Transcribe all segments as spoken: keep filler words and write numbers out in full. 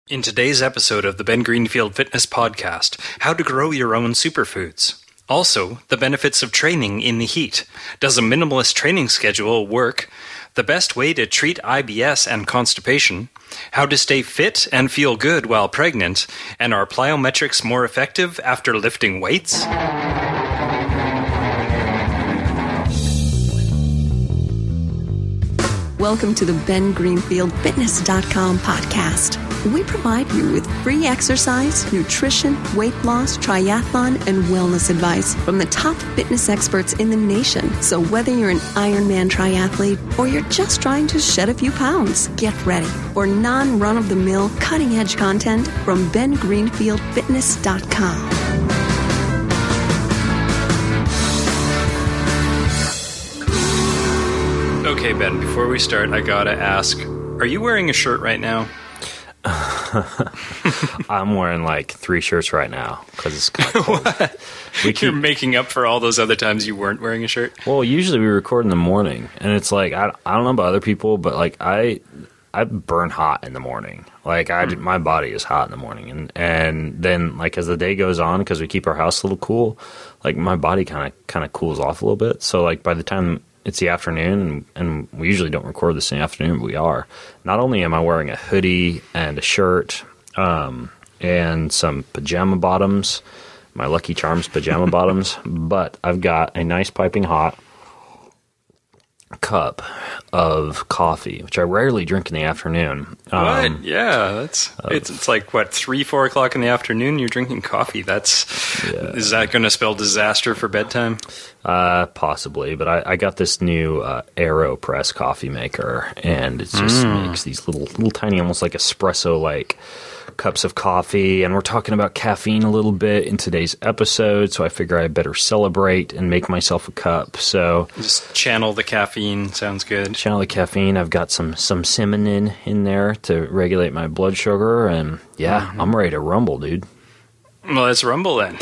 In today's episode of the Ben Greenfield Fitness Podcast, how to grow your own superfoods. Also, the benefits of training in the heat. Does a minimalist training schedule work? The best way to treat I B S and constipation. How to stay fit and feel good while pregnant. And are plyometrics more effective after lifting weights? Welcome to the Ben Greenfield Fitness dot com podcast. We provide you with free exercise, nutrition, weight loss, triathlon, and wellness advice from the top fitness experts in the nation. So whether you're an Ironman triathlete or you're just trying to shed a few pounds, get ready for non-run-of-the-mill, cutting-edge content from Ben Greenfield Fitness dot com. Okay, Ben, before we start, I gotta ask, are you wearing a shirt right now? I'm wearing like three shirts right now because it's kind of cold. What? We keep... You're making up for all those other times you weren't wearing a shirt? Well, usually we record in the morning, and it's like, I, I don't know about other people, but like I I burn hot in the morning. Like I, mm. my body is hot in the morning, and, and then like as the day goes on, because we keep our house a little cool, like my body kind of kind of cools off a little bit. So like by the time it's the afternoon, and, and we usually don't record this in the afternoon, but we are. Not only am I wearing a hoodie and a shirt um, and some pajama bottoms, my Lucky Charms pajama bottoms, but I've got a nice piping hot cup of coffee, which I rarely drink in the afternoon. Um, what? Yeah, that's uh, it's it's like what three, four o'clock in the afternoon. You're drinking coffee. That's yeah. Is that going to spell disaster for bedtime? Uh, possibly, but I, I got this new uh, AeroPress coffee maker, and it just mm. makes these little, little tiny, almost like espresso like cups of coffee. And we're talking about caffeine a little bit in today's episode, so I figure I better celebrate and make myself a cup. So just channel the caffeine. Sounds good. Channel the caffeine. I've got some some cinnamon in there to regulate my blood sugar, and yeah, mm-hmm. I'm ready to rumble, dude. Well, let's rumble then.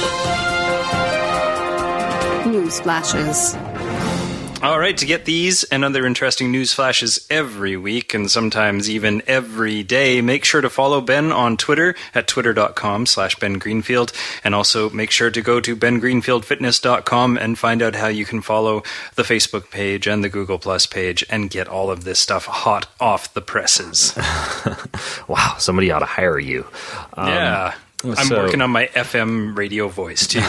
News flashes. All right, to get these and other interesting news flashes every week, and sometimes even every day, make sure to follow Ben on Twitter at twitter.com slash Ben Greenfield, and also make sure to go to Ben Greenfield Fitness dot com and find out how you can follow the Facebook page and the Google Plus page and get all of this stuff hot off the presses. Wow, somebody ought to hire you. Um, yeah. I'm so, working on my F M radio voice, too.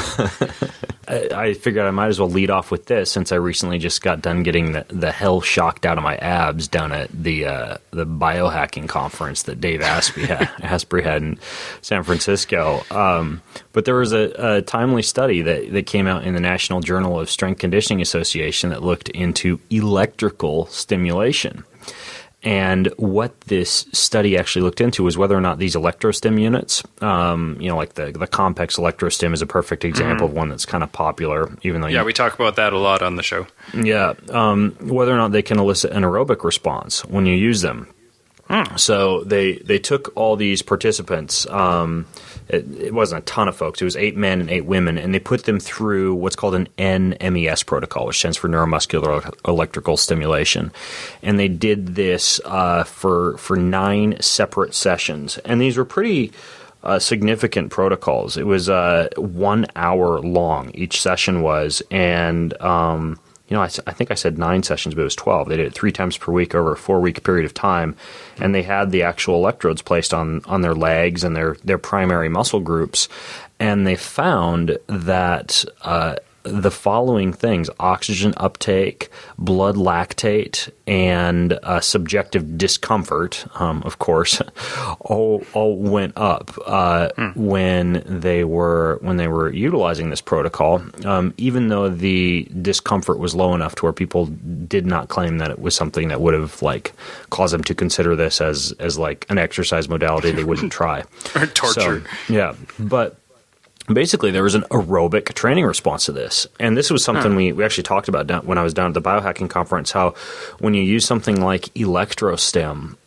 I, I figured I might as well lead off with this, since I recently just got done getting the, the hell shocked out of my abs down at the uh, the biohacking conference that Dave Asprey had, Asprey had in San Francisco. Um, but there was a, a timely study that, that came out in the National Journal of Strength Conditioning Association that looked into electrical stimulation. And what this study actually looked into was whether or not these electrostim units, um, you know, like the the Compex electrostim is a perfect example mm-hmm. of one that's kind of popular, even though yeah, you, we talk about that a lot on the show. Yeah, um, whether or not they can elicit an aerobic response when you use them. Mm. So they they took all these participants. Um, it, it wasn't a ton of folks. It was eight men and eight women, and they put them through what's called an N M E S protocol, which stands for neuromuscular electrical stimulation. And they did this uh, for for nine separate sessions, and these were pretty uh, significant protocols. It was uh, one hour long each session was, and um, you know, I, I think I said nine sessions, but it was twelve. They did it three times per week over a four-week period of time, and they had the actual electrodes placed on, on their legs and their, their primary muscle groups, and they found that uh, the following things: oxygen uptake, blood lactate, and uh, subjective discomfort, um, of course, all all went up uh, mm. when they were when they were utilizing this protocol. Um, even though the discomfort was low enough to where people did not claim that it was something that would have like caused them to consider this as as like an exercise modality they wouldn't try or torture. So, yeah, but. Basically, there was an aerobic training response to this. And this was something huh. we, we actually talked about down, when I was down at the biohacking conference, how when you use something like electrostim,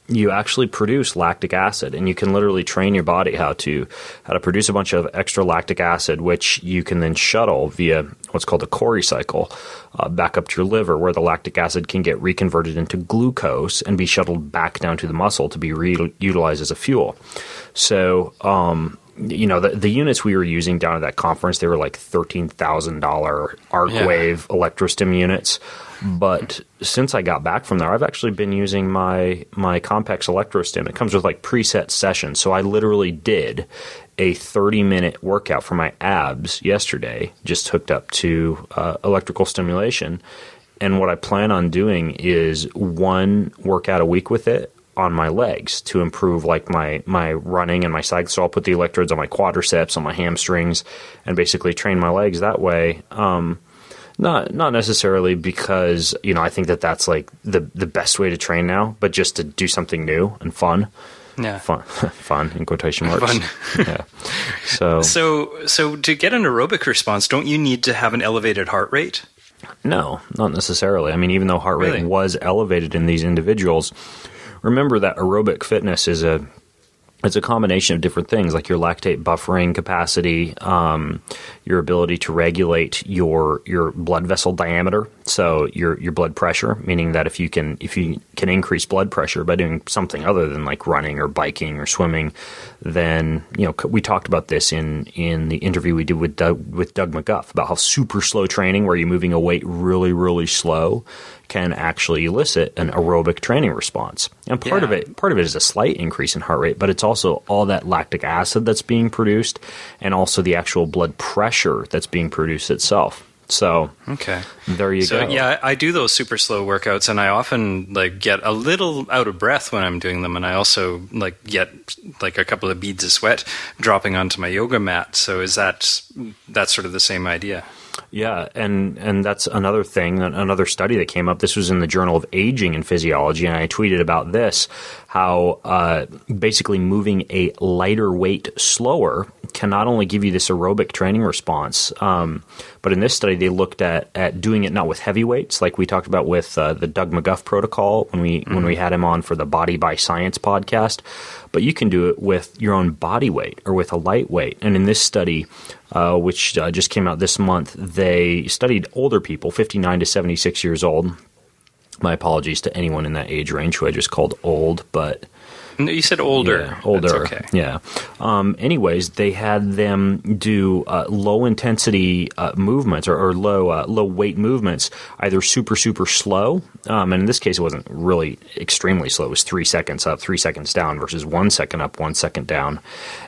you actually produce lactic acid, and you can literally train your body how to how to produce a bunch of extra lactic acid, which you can then shuttle via what's called a Cori cycle uh, back up to your liver, where the lactic acid can get reconverted into glucose and be shuttled back down to the muscle to be reutilized as a fuel. So, um, you know, the, the units we were using down at that conference, they were like thirteen thousand dollars ArcWave yeah. electrostim units. But since I got back from there, I've actually been using my my Compex electrostim. It comes with like preset sessions. So I literally did a thirty-minute workout for my abs yesterday, just hooked up to uh, electrical stimulation. And what I plan on doing is one workout a week with it on my legs to improve like my, my running and my cycle. So I'll put the electrodes on my quadriceps, on my hamstrings, and basically train my legs that way. Um, Not not necessarily because, you know, I think that that's like the the best way to train now, but just to do something new and fun. Yeah. Fun, fun in quotation marks. Fun. yeah. So, so, so to get an aerobic response, don't you need to have an elevated heart rate? No, not necessarily. I mean, even though heart Really? rate was elevated in these individuals, remember that aerobic fitness is a It's a combination of different things, like your lactate buffering capacity, um, your ability to regulate your your blood vessel diameter, so your your blood pressure, meaning that if you can if you can increase blood pressure by doing something other than like running or biking or swimming, then, you know, we talked about this in, in the interview we did with Doug, with Doug McGuff about how super slow training, where you're moving a weight really, really slow, can actually elicit an aerobic training response. And part Yeah. of it, part of it is a slight increase in heart rate, but it's also all that lactic acid that's being produced, and also the actual blood pressure that's being produced itself. So, okay, there you so, go. Yeah, I do those super slow workouts, and I often like get a little out of breath when I'm doing them, and I also like get like a couple of beads of sweat dropping onto my yoga mat. So, is that that's sort of the same idea? Yeah, and, and that's another thing, another study that came up. This was in the Journal of Aging and Physiology, and I tweeted about this, how uh, basically moving a lighter weight slower can not only give you this aerobic training response, um, but in this study they looked at, at doing it not with heavy weights, like we talked about with uh, the Doug McGuff protocol when we mm-hmm. when we had him on for the Body by Science podcast, but you can do it with your own body weight or with a light weight. And in this study, uh, which uh, just came out this month, they studied older people, fifty-nine to seventy-six years old. My apologies to anyone in that age range who I just called old, but... No, you said older. Yeah, older. That's okay. Yeah. Um, anyways, they had them do uh, low intensity uh, movements or, or low uh, low weight movements, either super super slow. Um, and in this case, it wasn't really extremely slow. It was three seconds up, three seconds down, versus one second up, one second down.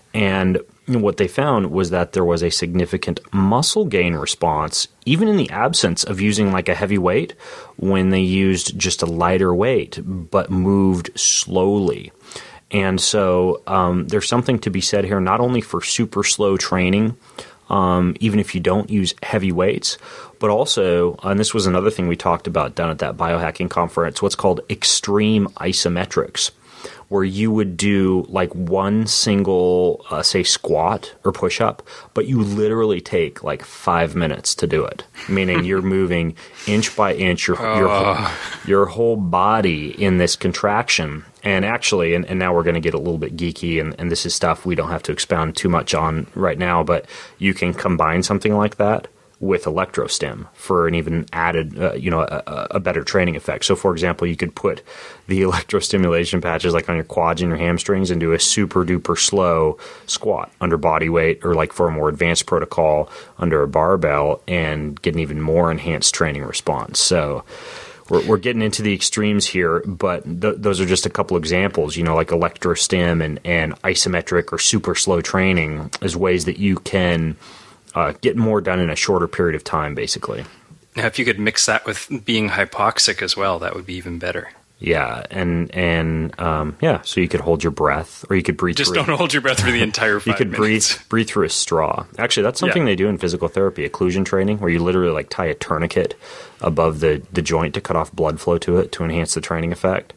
And what they found was that there was a significant muscle gain response, even in the absence of using like a heavy weight, when they used just a lighter weight but moved slowly. And so um, there's something to be said here, not only for super slow training, um, even if you don't use heavy weights, but also, and this was another thing we talked about down at that biohacking conference, what's called extreme isometrics, where you would do like one single, uh, say, squat or push-up, but you literally take like five minutes to do it, meaning you're moving inch by inch your, your, whole, your whole body in this contraction. And actually, and, and now we're going to get a little bit geeky, and, and this is stuff we don't have to expound too much on right now, but you can combine something like that with electrostim for an even added, uh, you know, a, a better training effect. So, for example, you could put the electrostimulation patches like on your quads and your hamstrings and do a super duper slow squat under body weight, or like for a more advanced protocol under a barbell, and get an even more enhanced training response. So we're, we're getting into the extremes here, but th- those are just a couple examples, you know, like electrostim and, and isometric or super slow training as ways that you can Uh, get more done in a shorter period of time, basically. Now, if you could mix that with being hypoxic as well, that would be even better. Yeah, and and um, yeah, so you could hold your breath, or you could breathe. Just through don't hold your breath for the entire five You could minutes. breathe breathe through a straw. Actually, that's something Yeah. they do in physical therapy, occlusion training, where you literally like tie a tourniquet above the, the joint to cut off blood flow to it to enhance the training effect.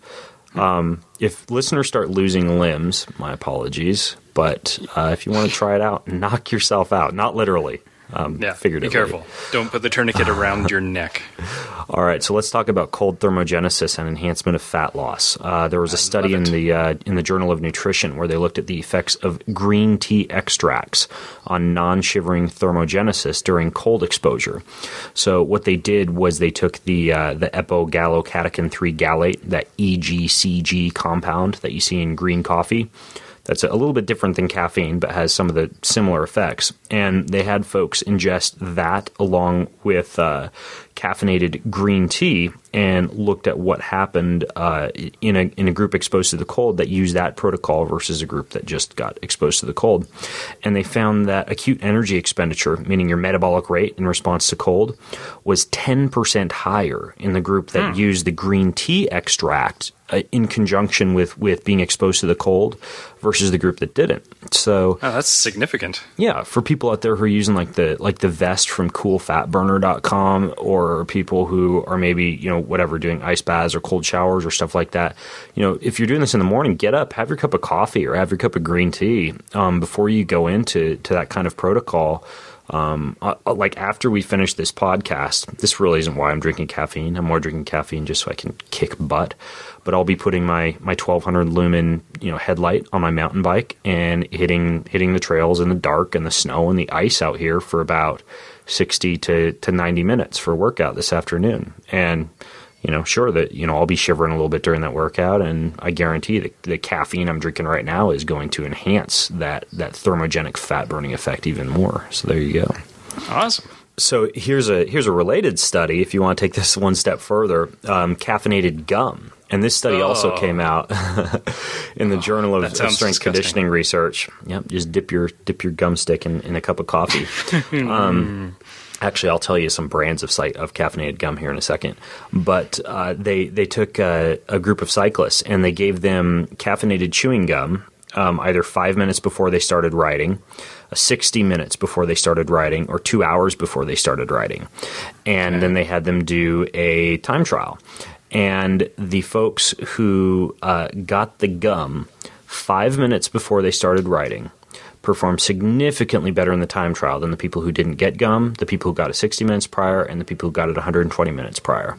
Um, if listeners start losing limbs, my apologies, but uh, if you want to try it out, knock yourself out. Not literally. Um, Yeah, figuratively. be careful. Don't put the tourniquet around your neck. All right, so let's talk about cold thermogenesis and enhancement of fat loss. Uh, there was a I study in love it. the uh, in the Journal of Nutrition where they looked at the effects of green tea extracts on non-shivering thermogenesis during cold exposure. So what they did was they took the uh, the epogallocatechin three gallate, that E G C G compound that you see in green coffee. That's a little bit different than caffeine, but has some of the similar effects. And they had folks ingest that along with uh, caffeinated green tea and looked at what happened uh, in a in a group exposed to the cold that used that protocol versus a group that just got exposed to the cold. And they found that acute energy expenditure, meaning your metabolic rate in response to cold, was ten percent higher in the group that Hmm. used the green tea extract uh, in conjunction with, with being exposed to the cold versus the group that didn't. So Oh, that's significant. yeah, for people out there who are using like the like the vest from cool fat burner dot com, or people who are maybe, you know, whatever, doing ice baths or cold showers or stuff like that, you know, if you're doing this in the morning, get up, have your cup of coffee or have your cup of green tea um, before you go into to that kind of protocol. Um, uh, like after we finish this podcast, this really isn't why I'm drinking caffeine. I'm more drinking caffeine just so I can kick butt. But I'll be putting my, my twelve hundred lumen, you know, headlight on my mountain bike and hitting hitting the trails in the dark and the snow and the ice out here for about sixty to, to ninety minutes for a workout this afternoon. And you know, sure that, you know, I'll be shivering a little bit during that workout, and I guarantee that the caffeine I'm drinking right now is going to enhance that, that thermogenic fat burning effect even more. So there you go. Awesome. So here's a here's a related study, if you want to take this one step further, um, caffeinated gum. And this study also Oh. came out in the Journal of, that of sounds Strength disgusting. Conditioning Research. Yep, just dip your dip your gum stick in, in a cup of coffee. um, Actually, I'll tell you some brands of site of caffeinated gum here in a second. But uh, they they took a, a group of cyclists and they gave them caffeinated chewing gum um, either five minutes before they started riding, uh, sixty minutes before they started riding, or two hours before they started riding. And Okay. then they had them do a time trial. And the folks who uh, got the gum five minutes before they started riding performed significantly better in the time trial than the people who didn't get gum, the people who got it sixty minutes prior, and the people who got it one hundred twenty minutes prior.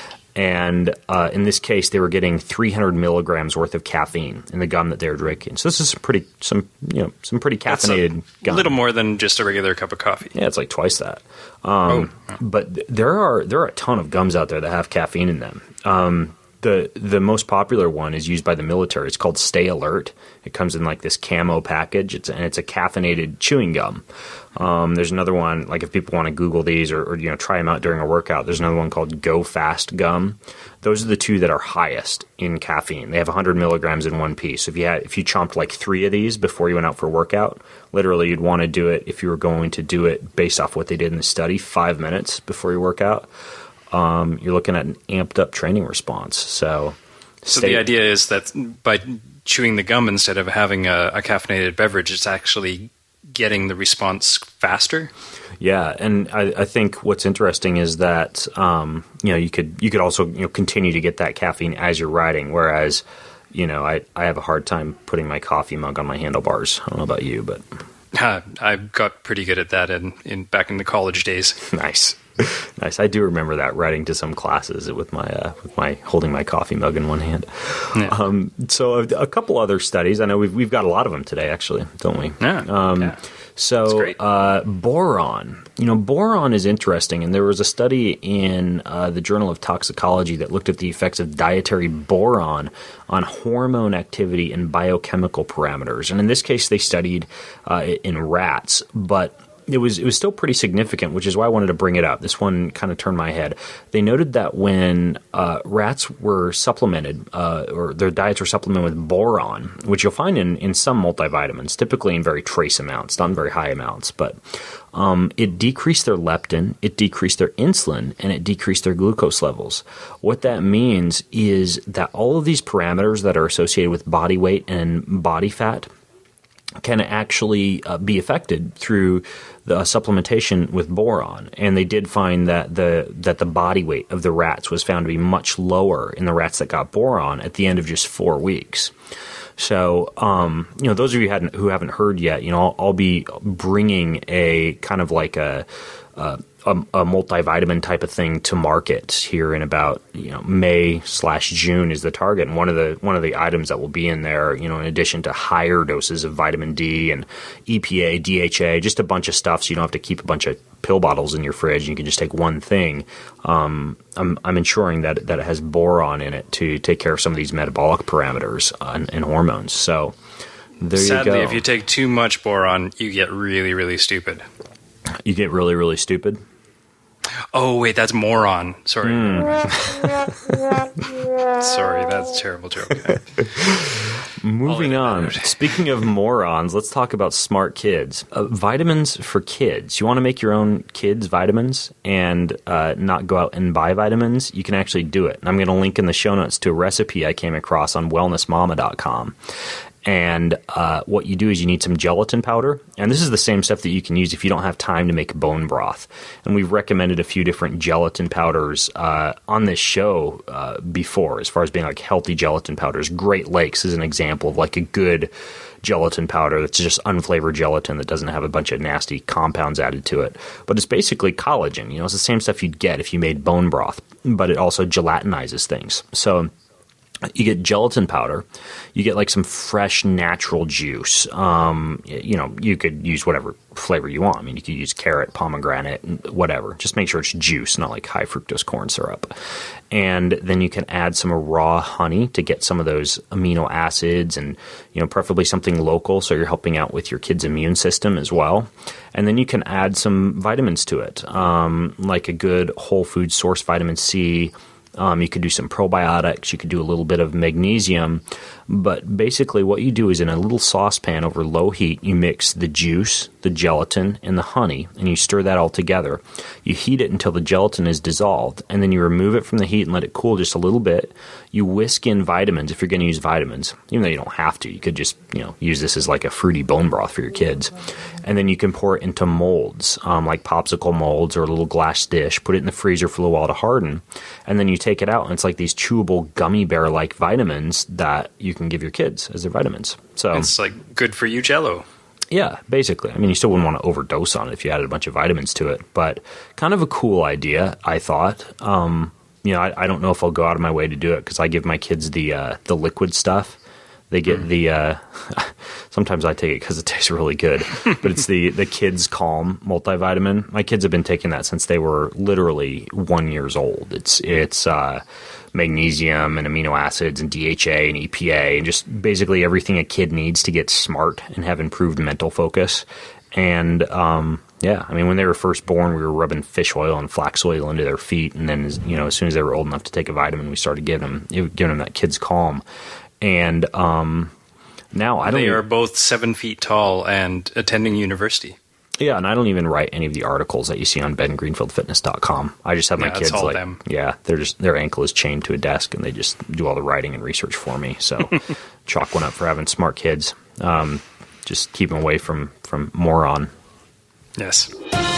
And uh, in this case, they were getting three hundred milligrams worth of caffeine in the gum that they were drinking. So this is some pretty, some you know, some pretty That's caffeinated a gum. little more than just a regular cup of coffee. Yeah, it's like twice that. Um, Oh. But th- there are there are a ton of gums out there that have caffeine in them. Um, the the most popular one is used by the military. It's called Stay Alert. It comes in like this camo package. It's and it's a caffeinated chewing gum. Um, there's another one, like if people want to Google these or, or you know try them out during a workout. There's another one called Go Fast Gum. Those are the two that are highest in caffeine. They have one hundred milligrams in one piece. So if you had, if you chomped like three of these before you went out for a workout, literally you'd want to do it if you were going to do it based off what they did in the study, five minutes before your workout. Um, you're looking at an amped up training response. So, So stay- the idea is that by chewing the gum instead of having a, a caffeinated beverage, it's actually getting the response faster. Yeah, and I, I think what's interesting is that um, you know you could you could also you know continue to get that caffeine as you're riding, whereas you know I, I have a hard time putting my coffee mug on my handlebars. I don't know about you, but Uh, I got pretty good at that in, in back in the college days. nice, nice. I do remember that riding to some classes with my uh, with my holding my coffee mug in one hand. Yeah. Um, so a, a couple other studies. I know we've we've got a lot of them today, actually, don't we? Yeah. Um, yeah. So great. uh, boron, you know, boron is interesting, and there was a study in uh, the Journal of Toxicology that looked at the effects of dietary boron on hormone activity and biochemical parameters. And in this case, they studied uh, in rats, but it was it was still pretty significant, which is why I wanted to bring it up. This one kind of turned my head. They noted that when uh, rats were supplemented, uh, or their diets were supplemented with boron, which you'll find in, in some multivitamins, typically in very trace amounts, not in very high amounts, but um, it decreased their leptin, it decreased their insulin, and it decreased their glucose levels. What that means is that all of these parameters that are associated with body weight and body fat can actually uh, be affected through the uh, supplementation with boron. And they did find that the that the body weight of the rats was found to be much lower in the rats that got boron at the end of just four weeks. So, um, you know, those of you hadn't, who haven't heard yet, you know, I'll, I'll be bringing a kind of like a, a, a multivitamin type of thing to market here in about, you know, May slash June is the target. And one of the one of the items that will be in there, you know, in addition to higher doses of vitamin D and E P A, D H A, just a bunch of stuff, so you don't have to keep a bunch of pill bottles in your fridge. You can just take one thing. Um, I'm, I'm ensuring that that it has boron in it to take care of some of these metabolic parameters uh, and, and hormones. So there Sadly, you go. if you take too much boron, you get really, really stupid. You get really, really stupid. Oh, wait, that's moron. Sorry. Mm. Sorry, that's a terrible joke. Moving on. Speaking of morons, let's talk about smart kids. Uh, vitamins for kids. You want to make your own kids' vitamins and uh, not go out and buy vitamins? You can actually do it. And I'm going to link in the show notes to a recipe I came across on wellness mama dot com. And uh, what you do is you need some gelatin powder. And this is the same stuff that you can use if you don't have time to make bone broth. And we've recommended a few different gelatin powders uh, on this show uh, before, as far as being like healthy gelatin powders. Great Lakes is an example of like a good gelatin powder that's just unflavored gelatin that doesn't have a bunch of nasty compounds added to it. But it's basically collagen. You know, it's the same stuff you'd get if you made bone broth, but it also gelatinizes things. So you get gelatin powder, you get like some fresh natural juice. Um, you know, you could use whatever flavor you want. I mean, you could use carrot, pomegranate, whatever. Just make sure it's juice, not like high fructose corn syrup. And then you can add some raw honey to get some of those amino acids and, you know, preferably something local so you're helping out with your kid's immune system as well. And then you can add some vitamins to it, um, like a good whole food source vitamin C. Um, you could do some probiotics. You could do a little bit of magnesium. But basically what you do is in a little saucepan over low heat, you mix the juice, the gelatin, and the honey, and you stir that all together. You heat it until the gelatin is dissolved, and then you remove it from the heat and let it cool just a little bit. You whisk in vitamins if you're going to use vitamins, even though you don't have to. You could just, you know, use this as like a fruity bone broth for your kids. And then you can pour it into molds, um, like popsicle molds or a little glass dish. Put it in the freezer for a little while to harden. And then you take it out, and it's like these chewable gummy bear-like vitamins that you can give your kids as their vitamins. So it's like good for you Jell-O. Yeah, basically. I mean, you still wouldn't want to overdose on it if you added a bunch of vitamins to it, but kind of a cool idea, I thought. Um, you know, I, I don't know if I'll go out of my way to do it because I give my kids the uh, the liquid stuff. They get mm. the uh, – sometimes I take it because it tastes really good, but it's the, the Kids Calm multivitamin. My kids have been taking that since they were literally one years old. It's it's uh, magnesium and amino acids and D H A and E P A and just basically everything a kid needs to get smart and have improved mental focus. And um, yeah, I mean, when they were first born, we were rubbing fish oil and flax oil into their feet, and then you know, as soon as they were old enough to take a vitamin, we started giving them giving them that Kids Calm. And um, now I don't. They even, are both seven feet tall and attending university. Yeah, and I don't even write any of the articles that you see on ben greenfield fitness dot com. I just have my yeah, kids all like, them. yeah, they're just their ankle is chained to a desk, and they just do all the writing and research for me. So chalk one up for having smart kids. Um, just keep them away from from moron. Yes.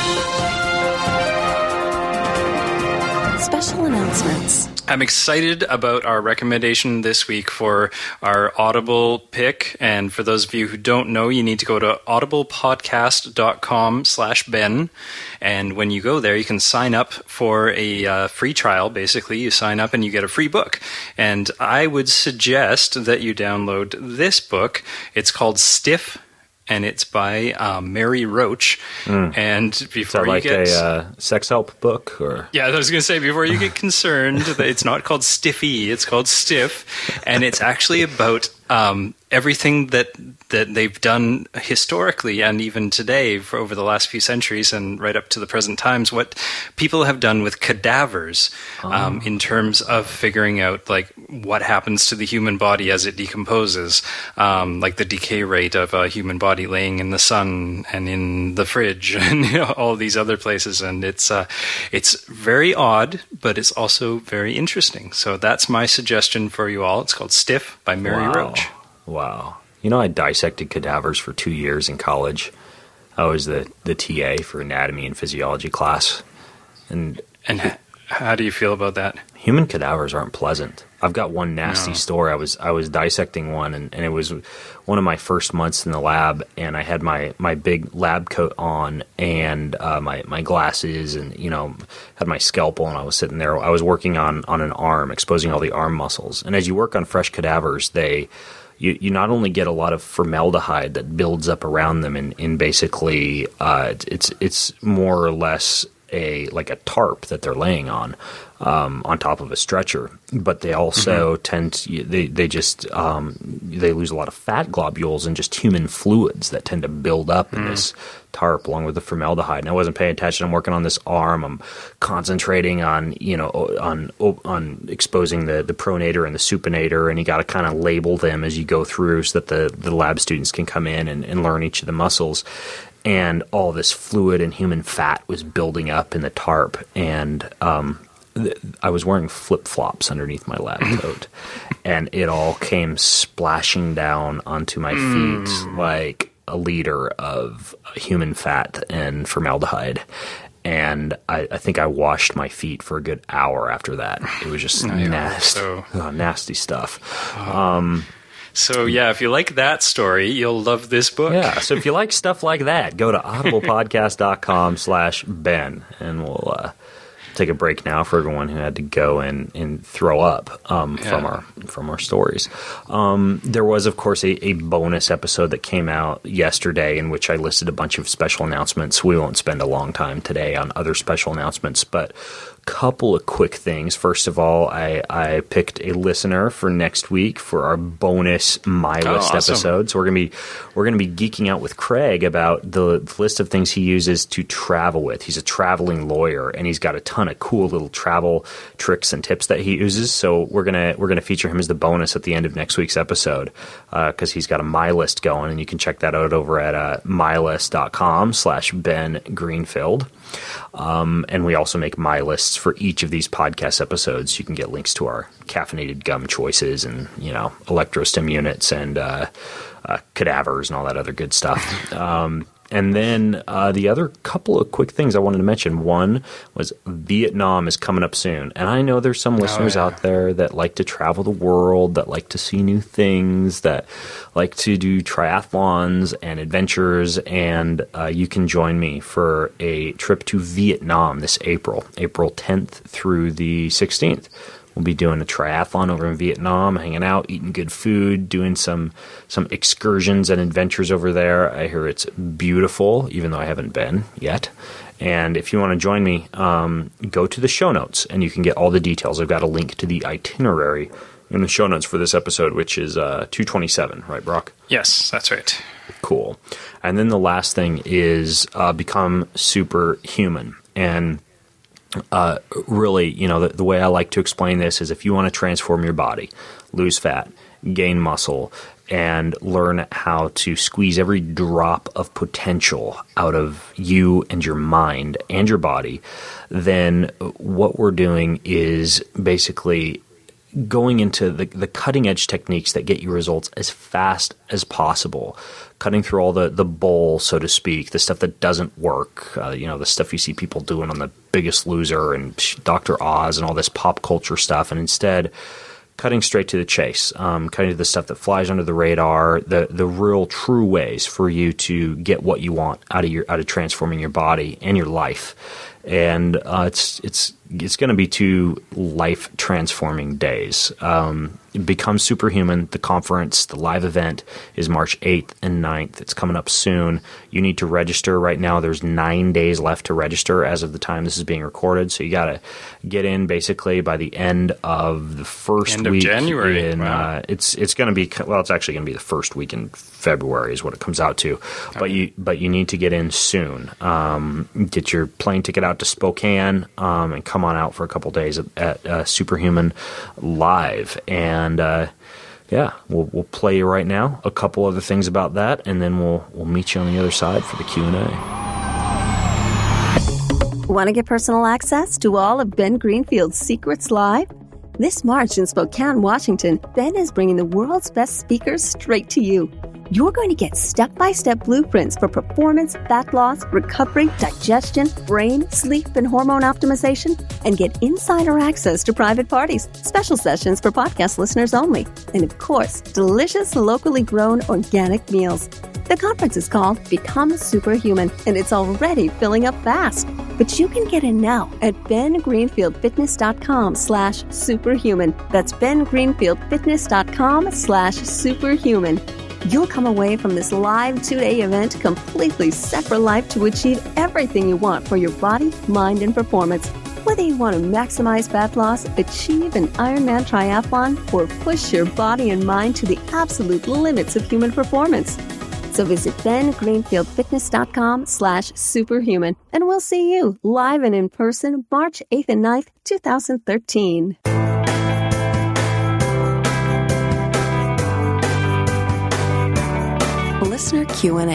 Special announcements. I'm excited about our recommendation this week for our Audible pick. And for those of you who don't know, you need to go to audiblepodcast.com slash Ben. And when you go there, you can sign up for a uh, free trial. Basically, you sign up and you get a free book. And I would suggest that you download this book. It's called Stiff. And it's by um, Mary Roach. Mm. And before Is that like you get a uh, sex help book, or yeah, I was going to say before you get concerned, that it's not called Stiffy, it's called Stiff, and it's actually about um, everything that that they've done historically and even today for over the last few centuries and right up to the present times, what people have done with cadavers oh. um, in terms of figuring out like what happens to the human body as it decomposes, um, like the decay rate of a human body laying in the sun and in the fridge and you know, all these other places. And it's uh, it's very odd, but it's also very interesting. So that's my suggestion for you all. It's called Stiff by Mary wow. Roach. Wow. You know, I dissected cadavers for two years in college. I was the, the T A for anatomy and physiology class. And and How do you feel about that? Human cadavers aren't pleasant. I've got one nasty no. story. I was I was dissecting one, and, and it was one of my first months in the lab, and I had my, my big lab coat on and uh, my, my glasses, and you know had my scalpel, and I was sitting there. I was working on, on an arm, exposing all the arm muscles. And as you work on fresh cadavers, they you, you not only get a lot of formaldehyde that builds up around them, and, and basically uh, it's it's more or less a like a tarp that they're laying on. Um, on top of a stretcher, but they also mm-hmm. tend to, they, they just, um, they lose a lot of fat globules and just human fluids that tend to build up mm. in this tarp along with the formaldehyde. And I wasn't paying attention. I'm working on this arm. I'm concentrating on, you know, on, on exposing the, the pronator and the supinator, and you got to kind of label them as you go through so that the, the lab students can come in and, and learn each of the muscles. And all this fluid and human fat was building up in the tarp. And, um, I was wearing flip-flops underneath my lab coat, and it all came splashing down onto my feet mm. like a liter of human fat and formaldehyde. And I, I think I washed my feet for a good hour after that. It was just no, nasty, so. oh, nasty stuff. Um, so, yeah, if you like that story, you'll love this book. Yeah, so if you like stuff like that, go to audiblepodcast.com slash Ben, and we'll... Uh, take a break now for everyone who had to go and, and throw up um, yeah. from our from our stories. Um, there was, of course, a, a bonus episode that came out yesterday in which I listed a bunch of special announcements. We won't spend a long time today on other special announcements, but a couple of quick things. First of all, I, I picked a listener for next week for our bonus My oh, List awesome. episode. So we're gonna be we're gonna be geeking out with Craig about the, the list of things he uses to travel with. He's a traveling lawyer, and he's got a ton of cool little travel tricks and tips that he uses. So we're gonna we're gonna feature him as the bonus at the end of next week's episode because uh, he's got a My List going, and you can check that out over at uh, mylist.com slash Ben Greenfield. Um, and we also make My Lists for each of these podcast episodes. You can get links to our caffeinated gum choices and, you know, electrostim units and uh, uh, cadavers and all that other good stuff. Um, and then uh, the other couple of quick things I wanted to mention. One was Vietnam is coming up soon. And I know there's some listeners oh, yeah. out there that like to travel the world, that like to see new things, that like to do triathlons and adventures. And uh, you can join me for a trip to Vietnam this April, April tenth through the sixteenth. We'll be doing a triathlon over in Vietnam, hanging out, eating good food, doing some some excursions and adventures over there. I hear it's beautiful, even though I haven't been yet. And if you want to join me, um, go to the show notes, and you can get all the details. I've got a link to the itinerary in the show notes for this episode, which is uh, two twenty-seven, right, Brock? Yes, that's right. Cool. And then the last thing is uh, become superhuman. And Uh, really, you know, the, the way I like to explain this is if you want to transform your body, lose fat, gain muscle, and learn how to squeeze every drop of potential out of you and your mind and your body, then what we're doing is basically going into the, the cutting edge techniques that get you results as fast as possible, cutting through all the, the bull, so to speak, the stuff that doesn't work, uh, you know, the stuff you see people doing on The Biggest Loser and Doctor Oz and all this pop culture stuff, and instead cutting straight to the chase, um, cutting to the stuff that flies under the radar, the the real true ways for you to get what you want out of your out of transforming your body and your life. And uh, it's it's it's going to be two life transforming days. Um, Become Superhuman, the conference, the live event is March eighth and ninth. It's coming up soon. You need to register right now. There's nine days left to register as of the time this is being recorded. So you got to get in basically by the end of the first end week of January. In, wow. uh, it's it's going to be well. It's actually going to be the first week in February is what it comes out to. Okay. But you but you need to get in soon. Um, get your plane ticket out to Spokane um, and come on out for a couple days at, at uh, Superhuman Live. And uh, yeah, we'll we'll play you right now a couple other things about that, and then we'll we'll meet you on the other side for the Q and A. Want to get personal access to all of Ben Greenfield's secrets live? This March in Spokane, Washington, Ben is bringing the world's best speakers straight to you. You're going to get step-by-step blueprints for performance, fat loss, recovery, digestion, brain, sleep, and hormone optimization, and get insider access to private parties, special sessions for podcast listeners only, and of course, delicious, locally grown organic meals. The conference is called Become Superhuman, and it's already filling up fast. But you can get in now at bengreenfieldfitness.com slash superhuman. That's bengreenfieldfitness.com slash superhuman. You'll come away from this live two-day event completely set for life to achieve everything you want for your body, mind, and performance. Whether you want to maximize fat loss, achieve an Ironman triathlon, or push your body and mind to the absolute limits of human performance. So visit bengreenfieldfitness.com slash superhuman, and we'll see you live and in person March eighth and ninth, twenty thirteen. Listener Q and A.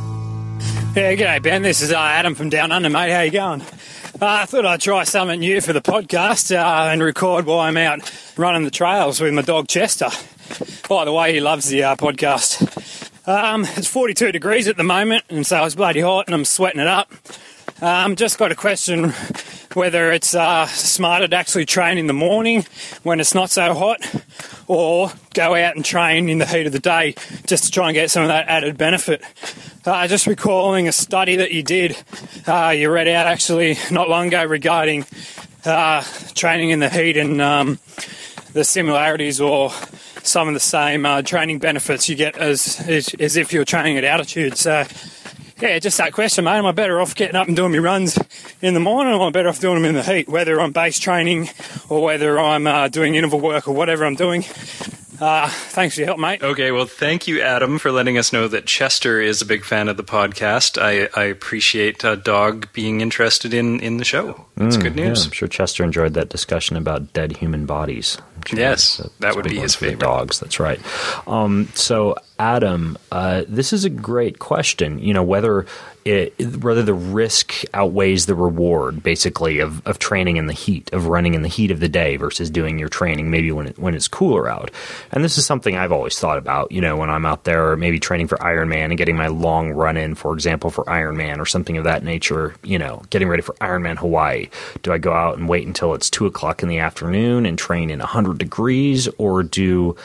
Yeah, g'day Ben, this is uh, Adam from Down Under, mate. How you going? Uh, I thought I'd try something new for the podcast uh, and record while I'm out running the trails with my dog Chester. By the way, he loves the uh, podcast. Um, it's forty-two degrees at the moment, and so it's bloody hot and I'm sweating it up. Um, just got a question whether it's uh, smarter to actually train in the morning when it's not so hot, or go out and train in the heat of the day just to try and get some of that added benefit. Uh, just recalling a study that you did, uh, you read out actually not long ago regarding uh, training in the heat and um, the similarities or some of the same uh, training benefits you get as, as as if you're training at altitude. So, yeah, just that question, mate. Am I better off getting up and doing my runs in the morning, or am I better off doing them in the heat, whether I'm base training or whether I'm uh, doing interval work or whatever I'm doing? Uh, thanks for your help, mate. Okay, well, thank you, Adam, for letting us know that Chester is a big fan of the podcast. I, I appreciate a dog being interested in, in the show. That's mm, good news. Yeah, I'm sure Chester enjoyed that discussion about dead human bodies. Sure yes, that's, that would be his favorite. Dogs, that's right. Um, so, Adam, uh, this is a great question. You know, whether it, whether the risk outweighs the reward, basically, of, of training in the heat, of running in the heat of the day versus doing your training maybe when it, when it's cooler out. And this is something I've always thought about, you know, when I'm out there maybe training for Ironman and getting my long run in, for example, for Ironman or something of that nature, you know, getting ready for Ironman Hawaii. Do I go out and wait until it's two o'clock in the afternoon and train in one hundred degrees, or do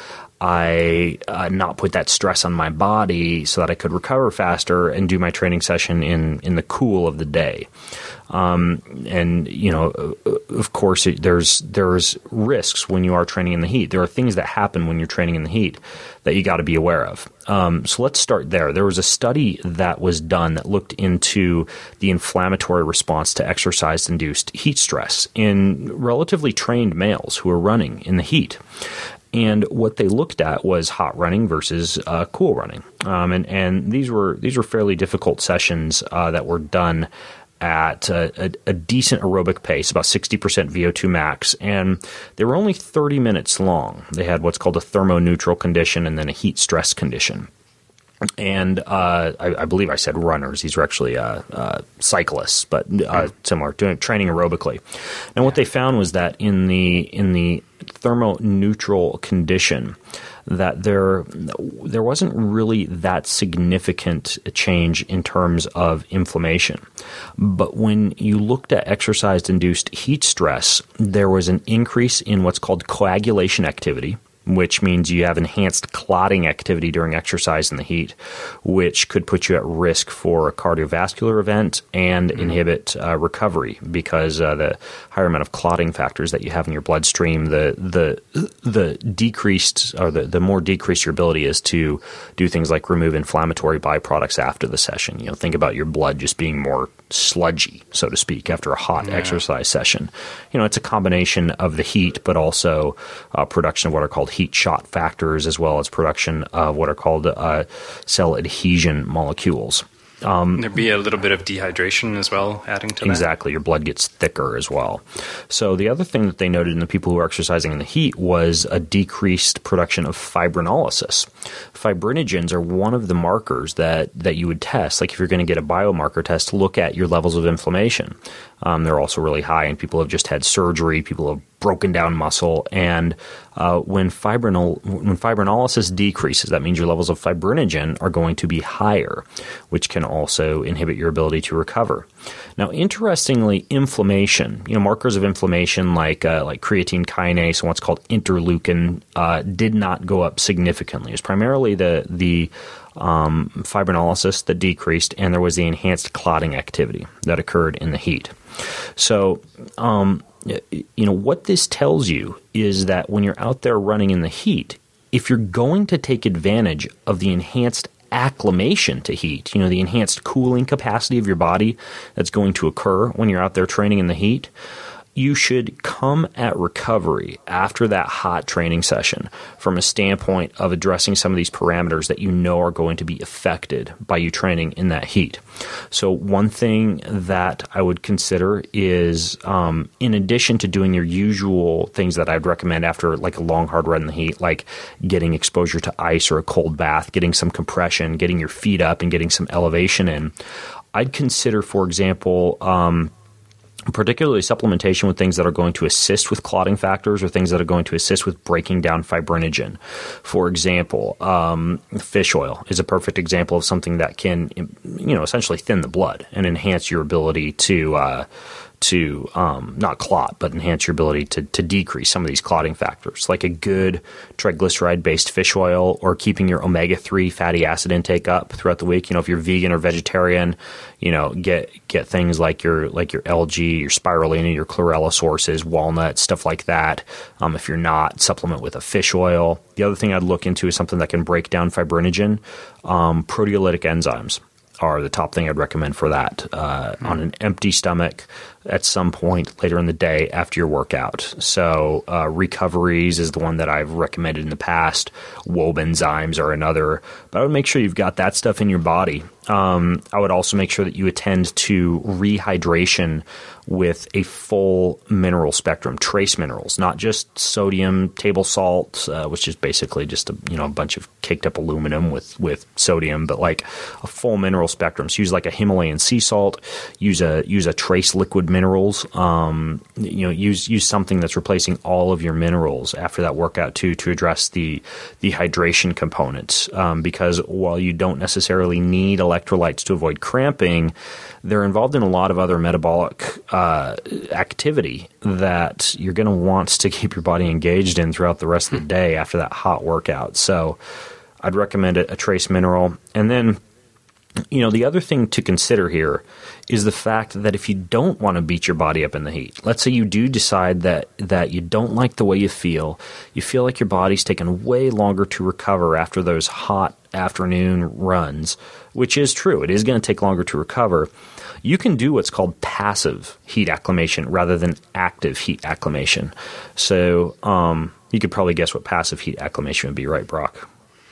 I uh, not put that stress on my body so that I could recover faster and do my training session in, in the cool of the day? Um, and, you know, of course, there's there's risks when you are training in the heat. There are things that happen when you're training in the heat that you got to be aware of. Um, so let's start there. There was a study that was done that looked into the inflammatory response to exercise-induced heat stress in relatively trained males who are running in the heat. And what they looked at was hot running versus uh, cool running, um, and and these were these were fairly difficult sessions uh, that were done at a, a, a decent aerobic pace, about sixty percent V O two max, and they were only thirty minutes long. They had what's called a thermoneutral condition and then a heat stress condition. And uh, I, I believe I said runners. These were actually uh, uh, cyclists, but uh, similar, doing training aerobically. And what they found was that in the in the thermoneutral condition, that there there wasn't really that significant a change in terms of inflammation. But when you looked at exercise-induced heat stress, there was an increase in what's called coagulation activity, which means you have enhanced clotting activity during exercise in the heat, which could put you at risk for a cardiovascular event and mm-hmm. inhibit uh, recovery, because uh, the higher amount of clotting factors that you have in your bloodstream, the the the decreased or the, the more decreased your ability is to do things like remove inflammatory byproducts after the session. You know, think about your blood just being more sludgy, so to speak, after a hot yeah. exercise session. You know, it's a combination of the heat, but also uh, production of what are called heat shot factors, as well as production of what are called uh, cell adhesion molecules. Um, There'd be a little bit of dehydration as well, adding to that. Exactly. Your blood gets thicker as well. So the other thing that they noted in the people who were exercising in the heat was a decreased production of fibrinolysis. Fibrinogens are one of the markers that, that you would test. Like if you're going to get a biomarker test, look at your levels of inflammation. Um, they're also really high, and people have just had surgery. People have broken down muscle. And uh, when fibrinol when fibrinolysis decreases, that means your levels of fibrinogen are going to be higher, which can also inhibit your ability to recover. Now, interestingly, inflammation, you know, markers of inflammation like uh, like creatine kinase and what's called interleukin uh, did not go up significantly. It's primarily the the um, fibrinolysis that decreased, and there was the enhanced clotting activity that occurred in the heat. So, um, you know, what this tells you is that when you're out there running in the heat, if you're going to take advantage of the enhanced acclimation to heat, you know, the enhanced cooling capacity of your body that's going to occur when you're out there training in the heat, you should come at recovery after that hot training session from a standpoint of addressing some of these parameters that you know are going to be affected by you training in that heat. So one thing that I would consider is, um, in addition to doing your usual things that I'd recommend after like a long, hard run in the heat, like getting exposure to ice or a cold bath, getting some compression, getting your feet up and getting some elevation in, I'd consider, for example, um, particularly supplementation with things that are going to assist with clotting factors or things that are going to assist with breaking down fibrinogen. For example, um, fish oil is a perfect example of something that can, you know, essentially thin the blood and enhance your ability to uh, to um, not clot, but enhance your ability to, to decrease some of these clotting factors, like a good triglyceride-based fish oil or keeping your omega three fatty acid intake up throughout the week. You know, if you're vegan or vegetarian, you know, get get things like your like your algae, your spirulina, your chlorella sources, walnuts, stuff like that. Um, if you're not, supplement with a fish oil. The other thing I'd look into is something that can break down fibrinogen. Um, proteolytic enzymes are the top thing I'd recommend for that uh, mm. on an empty stomach at some point later in the day after your workout. So uh, Recoveries is the one that I've recommended in the past. Wobenzymes are another. But I would make sure you've got that stuff in your body. Um, I would also make sure that you attend to rehydration with a full mineral spectrum, trace minerals, not just sodium, table salt, uh, which is basically just a you know a bunch of caked up aluminum with, with sodium, but like a full mineral spectrum. So use like a Himalayan sea salt, use a use a trace liquid minerals, um, you know, use use something that's replacing all of your minerals after that workout too to address the the hydration components. Um, because while you don't necessarily need electrolytes to avoid cramping, they're involved in a lot of other metabolic uh, activity that you're going to want to keep your body engaged in throughout the rest of the day after that hot workout. So I'd recommend a, a trace mineral. And then, you know, the other thing to consider here is the fact that if you don't want to beat your body up in the heat, let's say you do decide that, that you don't like the way you feel, you feel like your body's taken way longer to recover after those hot afternoon runs, which is true. It is going to take longer to recover. You can do what's called passive heat acclimation rather than active heat acclimation. So um, you could probably guess what passive heat acclimation would be, right, Brock?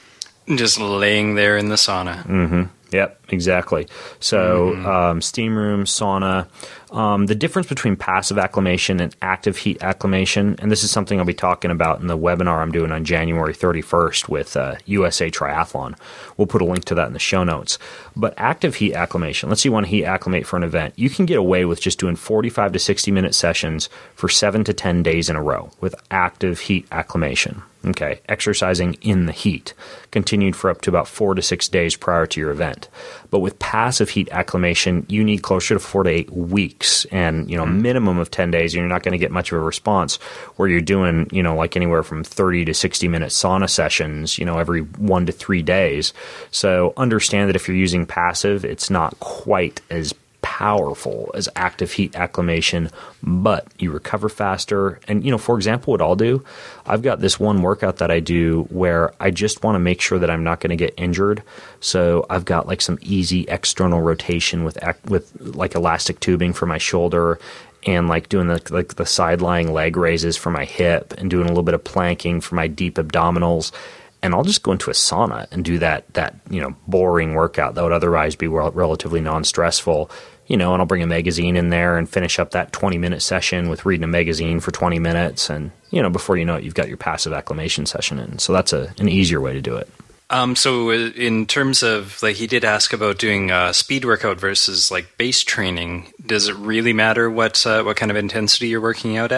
Just laying there in the sauna. Mm-hmm. Yep, exactly. So mm. um, steam room, sauna. Um, the difference between passive acclimation and active heat acclimation, and this is something I'll be talking about in the webinar I'm doing on January thirty-first with uh, U S A Triathlon. We'll put a link to that in the show notes. But active heat acclimation, let's say you want to heat acclimate for an event. You can get away with just doing forty-five to sixty minute sessions for seven to ten days in a row with active heat acclimation. Okay, exercising in the heat, continued for up to about four to six days prior to your event. But with passive heat acclimation, you need closer to four to eight weeks and, you know, minimum of ten days, and you're not going to get much of a response where you're doing, you know, like anywhere from thirty to sixty minute sauna sessions, you know, every one to three days. So understand that if you're using passive, it's not quite as powerful as active heat acclimation, but you recover faster. And, you know, for example, what I'll do, I've got this one workout that I do where I just want to make sure that I'm not going to get injured. So I've got like some easy external rotation with with like elastic tubing for my shoulder, and like doing the like the side lying leg raises for my hip, and doing a little bit of planking for my deep abdominals. And I'll just go into a sauna and do that that you know boring workout that would otherwise be rel- relatively non-stressful. You know, and I'll bring a magazine in there and finish up that twenty-minute session with reading a magazine for twenty minutes. And, you know, before you know it, you've got your passive acclimation session in. So that's a, an easier way to do it. Um, so in terms of, like, he did ask about doing uh, speed workout versus, like, base training. Does it really matter what uh, what kind of intensity you're working out at?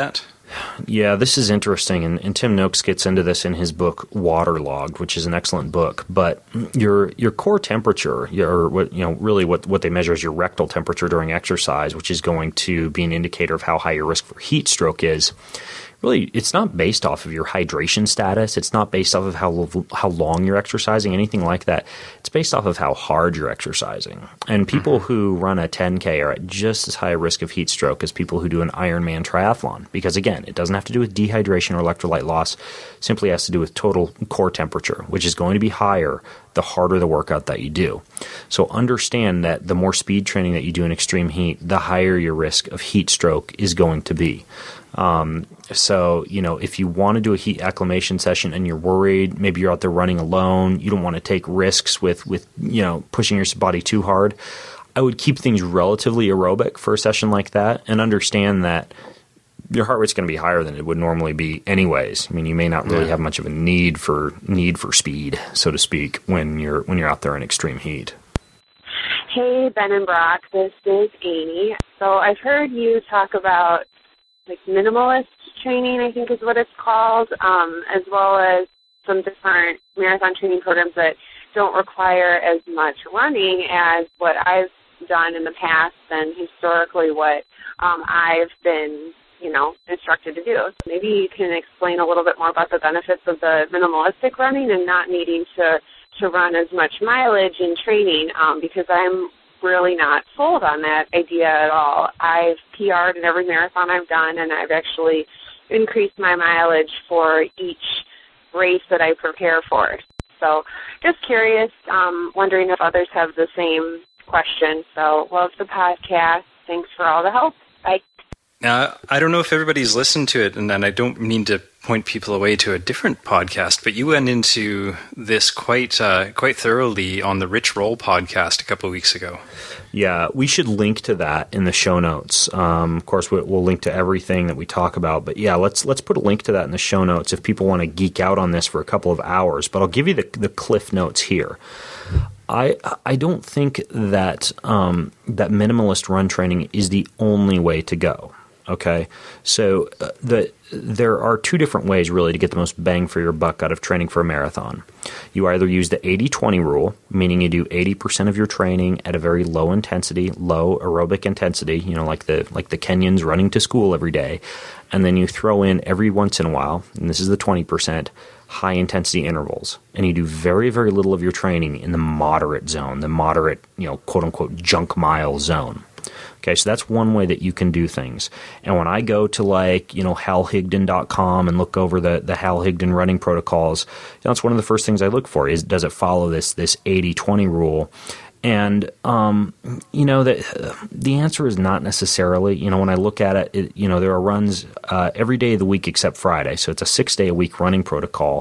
Yeah, this is interesting, and, and Tim Noakes gets into this in his book Waterlogged, which is an excellent book. But your your core temperature, your what you know, really what, what they measure is your rectal temperature during exercise, which is going to be an indicator of how high your risk for heat stroke is. Really, it's not based off of your hydration status. It's not based off of how how long you're exercising, anything like that. It's based off of how hard you're exercising. And people mm-hmm. who run a ten K are at just as high a risk of heat stroke as people who do an Ironman triathlon. Because, again, it doesn't have to do with dehydration or electrolyte loss. It simply has to do with total core temperature, which is going to be higher the harder the workout that you do. So understand that the more speed training that you do in extreme heat, the higher your risk of heat stroke is going to be. Um, so, you know, if you want to do a heat acclimation session and you're worried, maybe you're out there running alone, you don't want to take risks with, with, you know, pushing your body too hard, I would keep things relatively aerobic for a session like that and understand that your heart rate's going to be higher than it would normally be anyways. I mean, you may not really yeah. have much of a need for need for speed, so to speak, when you're when you're out there in extreme heat. Hey, Ben and Brock, this is Amy. So I've heard you talk about like minimalist training, I think is what it's called, um, as well as some different marathon training programs that don't require as much running as what I've done in the past and historically what um, I've been, you know, instructed to do. So maybe you can explain a little bit more about the benefits of the minimalistic running and not needing to, to run as much mileage in training, um, because I'm really not sold on that idea at all. I've P R'd in every marathon I've done, and I've actually increased my mileage for each race that I prepare for. So just curious, um, wondering if others have the same question. So love the podcast. Thanks for all the help. Bye. Now, I don't know if everybody's listened to it, and, and I don't mean to point people away to a different podcast, but you went into this quite uh, quite thoroughly on the Rich Roll podcast a couple of weeks ago. Yeah, we should link to that in the show notes. Um, of course, we'll link to everything that we talk about, but yeah, let's let's put a link to that in the show notes if people want to geek out on this for a couple of hours. But I'll give you the the cliff notes here. I I don't think that um, that minimalist run training is the only way to go. Okay, so uh, the there are two different ways really to get the most bang for your buck out of training for a marathon. You either use the eighty twenty rule, meaning you do eighty percent of your training at a very low intensity, low aerobic intensity, you know, like the like the Kenyans running to school every day, and then you throw in every once in a while, and this is the twenty percent, high intensity intervals, and you do very, very little of your training in the moderate zone, the moderate, you know, quote unquote junk mile zone. Okay, so that's one way that you can do things. And when I go to like, you know, hal higdon dot com and look over the, the Hal Higdon running protocols, you know, that's one of the first things I look for is, does it follow this this eighty twenty rule? And, um, you know, the, the answer is not necessarily. You know, when I look at it, it you know, there are runs uh, every day of the week except Friday. So it's a six-day-a-week running protocol.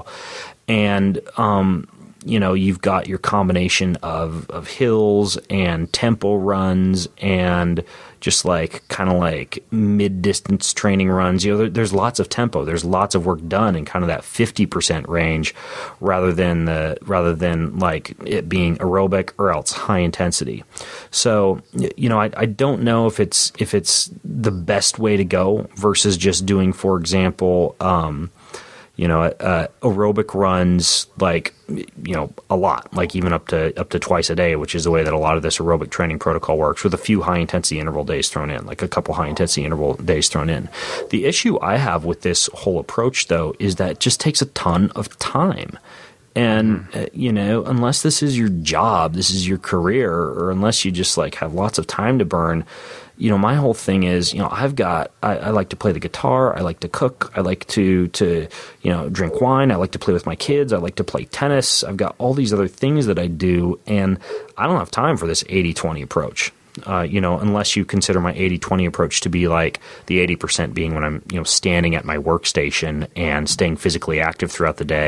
And, um you know, you've got your combination of, of hills and tempo runs and just like kind of like mid-distance training runs. You know, there, there's lots of tempo. There's lots of work done in kind of that fifty percent range rather than the rather than like it being aerobic or else high intensity. So, you know, I, I don't know if it's if it's the best way to go versus just doing, for example, um, you know, uh, aerobic runs like, you know, a lot, like even up to up to twice a day, which is the way that a lot of this aerobic training protocol works, with a few high intensity interval days thrown in, like a couple high intensity interval days thrown in. The issue I have with this whole approach, though, is that it just takes a ton of time. And, uh, you know, unless this is your job, this is your career, or unless you just like have lots of time to burn, you know, my whole thing is, you know, I've got, I, I like to play the guitar, I like to cook, I like to, to, you know, drink wine, I like to play with my kids, I like to play tennis, I've got all these other things that I do, and I don't have time for this eighty twenty approach. Uh, you know, unless you consider my eighty twenty approach to be like the eighty percent being when I'm, you know, standing at my workstation and staying physically active throughout the day,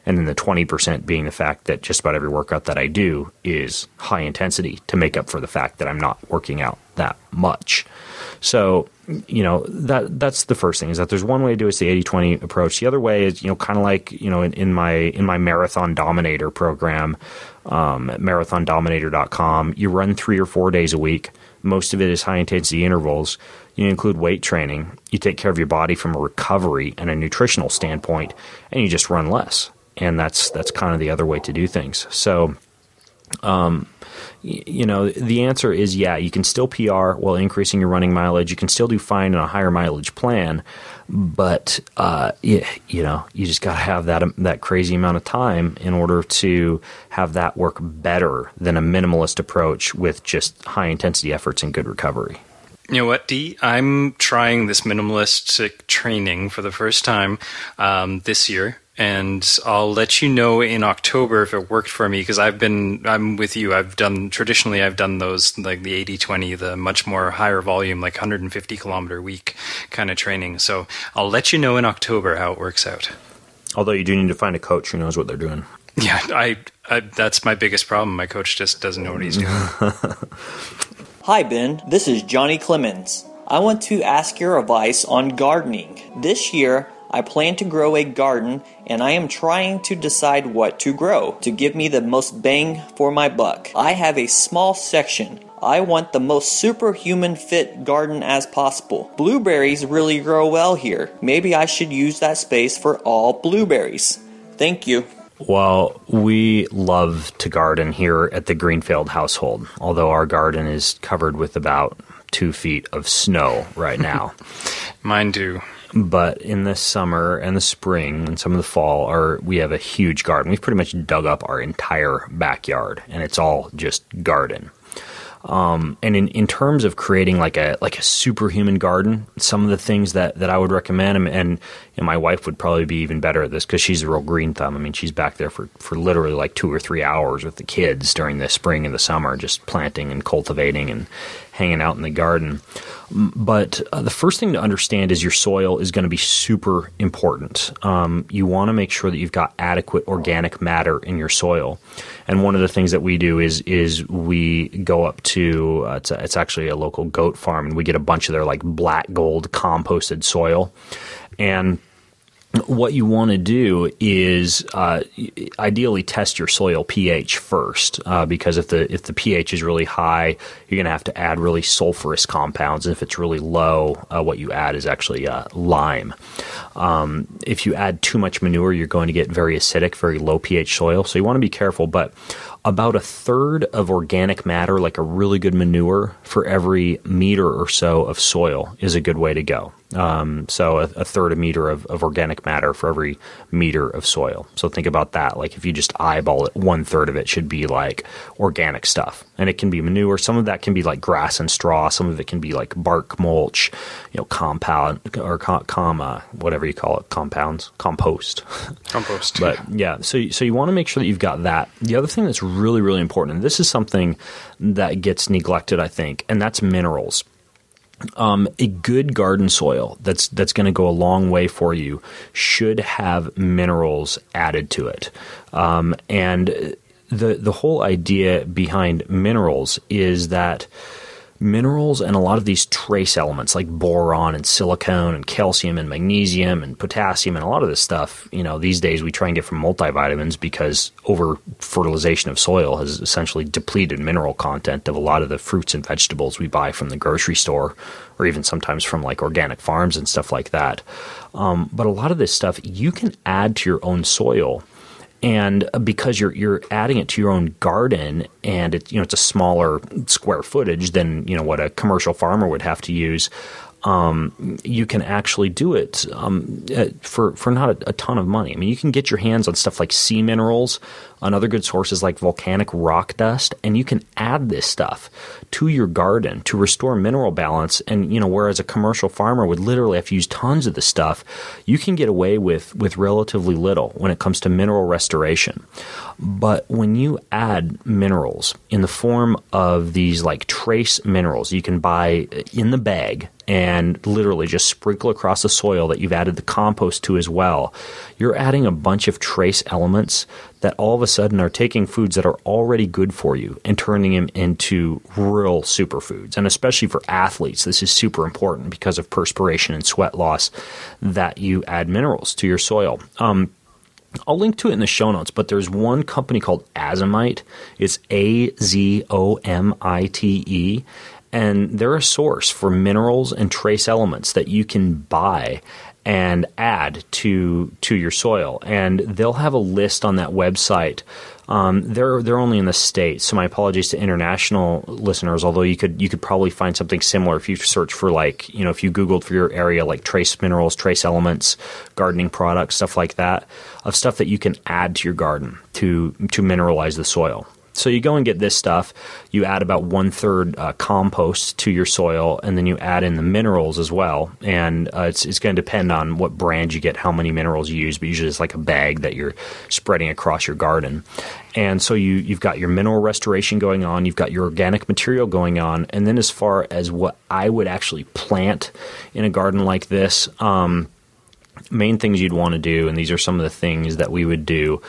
And then the twenty percent being the fact that just about every workout that I do is high intensity to make up for the fact that I'm not working out that much. So, you know, that that's the first thing, is that there's one way to do it, it's the eighty twenty approach. The other way is, you know, kind of like, you know, in, in my in my Marathon Dominator program, um, at marathon dominator dot com, you run three or four days a week. Most of it is high intensity intervals. You include weight training. You take care of your body from a recovery and a nutritional standpoint, and you just run less. And that's that's kind of the other way to do things. So, um, y- you know, the answer is, yeah, you can still P R while increasing your running mileage. You can still do fine in a higher mileage plan, but uh, you, you know, you just got to have that um, that crazy amount of time in order to have that work better than a minimalist approach with just high intensity efforts and good recovery. You know what, Dee? I'm trying this minimalistic training for the first time um, this year. And I'll let you know in October if it worked for me, because I've been, I'm with you. I've done, traditionally I've done those, like the eighty twenty, the much more higher volume, like one hundred fifty kilometer a week kind of training. So I'll let you know in October how it works out. Although you do need to find a coach who knows what they're doing. Yeah, I, I that's my biggest problem. My coach just doesn't know what he's doing. Hi, Ben. This is Johnny Clemens. I want to ask your advice on gardening. This year, I plan to grow a garden, and I am trying to decide what to grow to give me the most bang for my buck. I have a small section. I want the most superhuman fit garden as possible. Blueberries really grow well here. Maybe I should use that space for all blueberries. Thank you. Well, we love to garden here at the Greenfield household, although our garden is covered with about two feet of snow right now. Mine too. But in the summer and the spring and some of the fall, our, we have a huge garden. We've pretty much dug up our entire backyard, and it's all just garden. Um, and in, in terms of creating like a like a superhuman garden, some of the things that, that I would recommend, and, and you know, my wife would probably be even better at this because she's a real green thumb. I mean, she's back there for, for literally like two or three hours with the kids during the spring and the summer, just planting and cultivating and hanging out in the garden. But uh, the first thing to understand is your soil is going to be super important. Um, you want to make sure that you've got adequate organic matter in your soil. And one of the things that we do is is we go up to, uh, it's, a, it's actually a local goat farm, and we get a bunch of their like black gold composted soil. And what you want to do is uh, ideally test your soil pH first, uh, because if the if the pH is really high, you're going to have to add really sulfurous compounds. And if it's really low, uh, what you add is actually uh, lime. Um, if you add too much manure, you're going to get very acidic, very low pH soil. So you want to be careful. But about a third of organic matter, like a really good manure, for every meter or so of soil is a good way to go. Um, so a, a third a meter of, of organic matter for every meter of soil. So think about that. Like if you just eyeball it, one third of it should be like organic stuff. And it can be manure. Some of that can be like grass and straw. Some of it can be like bark mulch, you know, compound or com, com uh, whatever you call it, compounds, compost. Compost. But yeah, so, so you want to make sure that you've got that. The other thing that's really, really important, and this is something that gets neglected, I think, and that's minerals. Um, a good garden soil that's that's going to go a long way for you should have minerals added to it. Um, and the the whole idea behind minerals is that minerals and a lot of these trace elements like boron and silicone and calcium and magnesium and potassium and a lot of this stuff, you know, these days we try and get from multivitamins because over fertilization of soil has essentially depleted mineral content of a lot of the fruits and vegetables we buy from the grocery store or even sometimes from like organic farms and stuff like that. Um, but a lot of this stuff you can add to your own soil. And because you're you're adding it to your own garden, and it you know it's a smaller square footage than you know what a commercial farmer would have to use, um, you can actually do it um, for for not a, a ton of money. I mean, you can get your hands on stuff like sea minerals Another good source is like volcanic rock dust, and you can add this stuff to your garden to restore mineral balance. And, you know, whereas a commercial farmer would literally have to use tons of this stuff, you can get away with, with relatively little when it comes to mineral restoration. But when you add minerals in the form of these like trace minerals you can buy in the bag and literally just sprinkle across the soil that you've added the compost to as well, you're adding a bunch of trace elements that all of a sudden are taking foods that are already good for you and turning them into real superfoods. And especially for athletes, this is super important because of perspiration and sweat loss, that you add minerals to your soil. Um, I'll link to it in the show notes, but there's one company called Azomite. It's A Z O M I T E. And they're a source for minerals and trace elements that you can buy and add to to your soil. And they'll have a list on that website. Um, they're they're only in the States, so my apologies to international listeners. Although you could you could probably find something similar if you search for, like, you know, if you Googled for your area, like trace minerals, trace elements, gardening products, stuff like that, of stuff that you can add to your garden to to mineralize the soil. So you go and get this stuff, you add about one-third uh, compost to your soil, and then you add in the minerals as well. And uh, it's, it's going to depend on what brand you get, how many minerals you use, but usually it's like a bag that you're spreading across your garden. And so you, you've got your mineral restoration going on, you've got your organic material going on, and then as far as what I would actually plant in a garden like this, um, main things you'd want to do, and these are some of the things that we would do.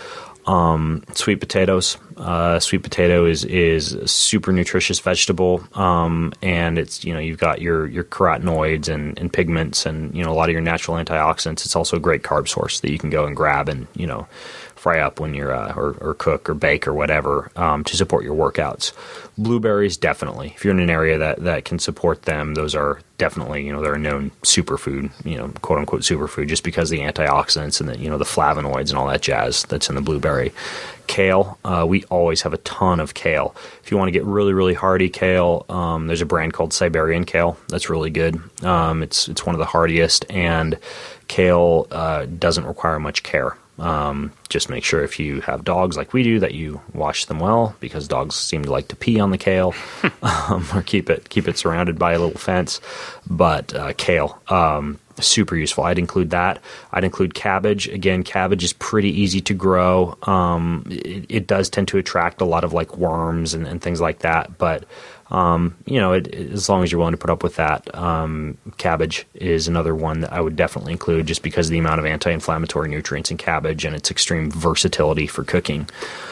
Um, sweet potatoes. Uh, sweet potato is is a super nutritious vegetable, um, and it's, you know, you've got your your carotenoids and, and pigments, and, you know, a lot of your natural antioxidants. It's also a great carb source that you can go and grab and, you know, fry up when you're uh, or, or cook or bake or whatever, um, to support your workouts. Blueberries, definitely. If you're in an area that, that can support them, those are definitely, you know, they're a known superfood, you know, quote unquote superfood, just because of the antioxidants and the, you know, the flavonoids and all that jazz that's in the blueberry. Kale, uh, we always have a ton of kale. If you want to get really, really hardy kale, um, there's a brand called Siberian kale that's really good. Um, it's it's one of the hardiest, and kale uh, doesn't require much care. Um, just make sure if you have dogs like we do that you wash them well, because dogs seem to like to pee on the kale, um, or keep it keep it surrounded by a little fence. But uh, kale, um, super useful. I'd include that. I'd include cabbage. Again, cabbage is pretty easy to grow. Um, it, it does tend to attract a lot of like worms and, and things like that, but Um, you know, it, it, as long as you're willing to put up with that, um, cabbage is another one that I would definitely include, just because of the amount of anti-inflammatory nutrients in cabbage and its extreme versatility for cooking.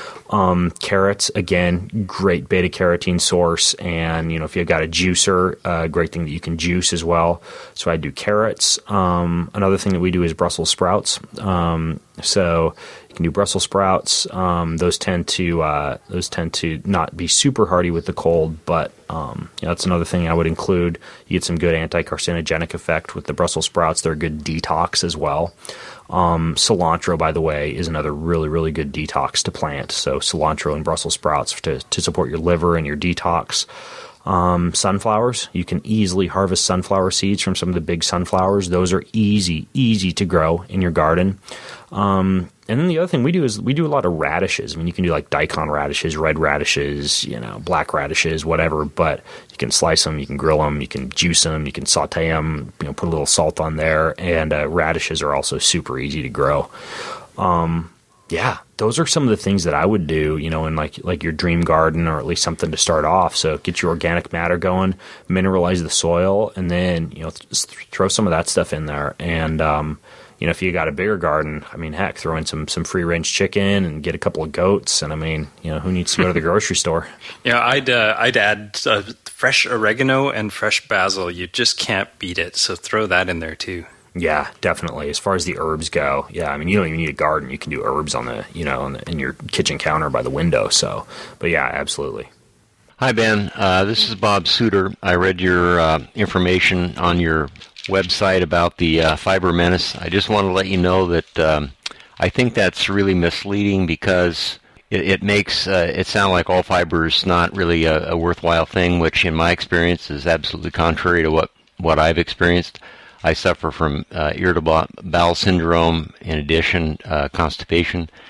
Um, carrots, again, great beta carotene source, and, you know, if you've got a juicer, a uh, great thing that you can juice as well. So I do carrots. Um, another thing that we do is Brussels sprouts. Um, so you can do Brussels sprouts. Um, those tend to uh, those tend to not be super hardy with the cold, but um, you know, that's another thing I would include. You get some good anti-carcinogenic effect with the Brussels sprouts. They're a good detox as well. Um, cilantro, by the way, is another really, really good detox to plant. So cilantro and Brussels sprouts to, to support your liver and your detox. Um, sunflowers, you can easily harvest sunflower seeds from some of the big sunflowers. Those are easy, easy to grow in your garden. Um, and then the other thing we do is we do a lot of radishes. I mean, you can do like daikon radishes, red radishes, you know, black radishes, whatever, but you can slice them, you can grill them, you can juice them, you can saute them, you know, put a little salt on there. And, uh, radishes are also super easy to grow. Um, yeah, those are some of the things that I would do, you know, in like like your dream garden, or at least something to start off. So get your organic matter going, mineralize the soil, and then, you know, th- throw some of that stuff in there. And, um, you know, if you got a bigger garden, I mean, heck, throw in some, some free range chicken and get a couple of goats. And I mean, you know, who needs to go to the grocery store? Yeah, I'd uh, I'd add uh, fresh oregano and fresh basil. You just can't beat it. So throw that in there too. Yeah, definitely. As far as the herbs go, yeah, I mean, you don't even need a garden. You can do herbs on the, you know, on the, in your kitchen counter by the window. So, but yeah, absolutely. Hi, Ben. Uh, this is Bob Suter. I read your uh, information on your website about the uh, fiber menace. I just want to let you know that um, I think that's really misleading, because it, it makes uh, it sound like all fiber is not really a, a worthwhile thing, which in my experience is absolutely contrary to what, what I've experienced. I suffer from uh, irritable bowel syndrome, in addition, uh, constipation,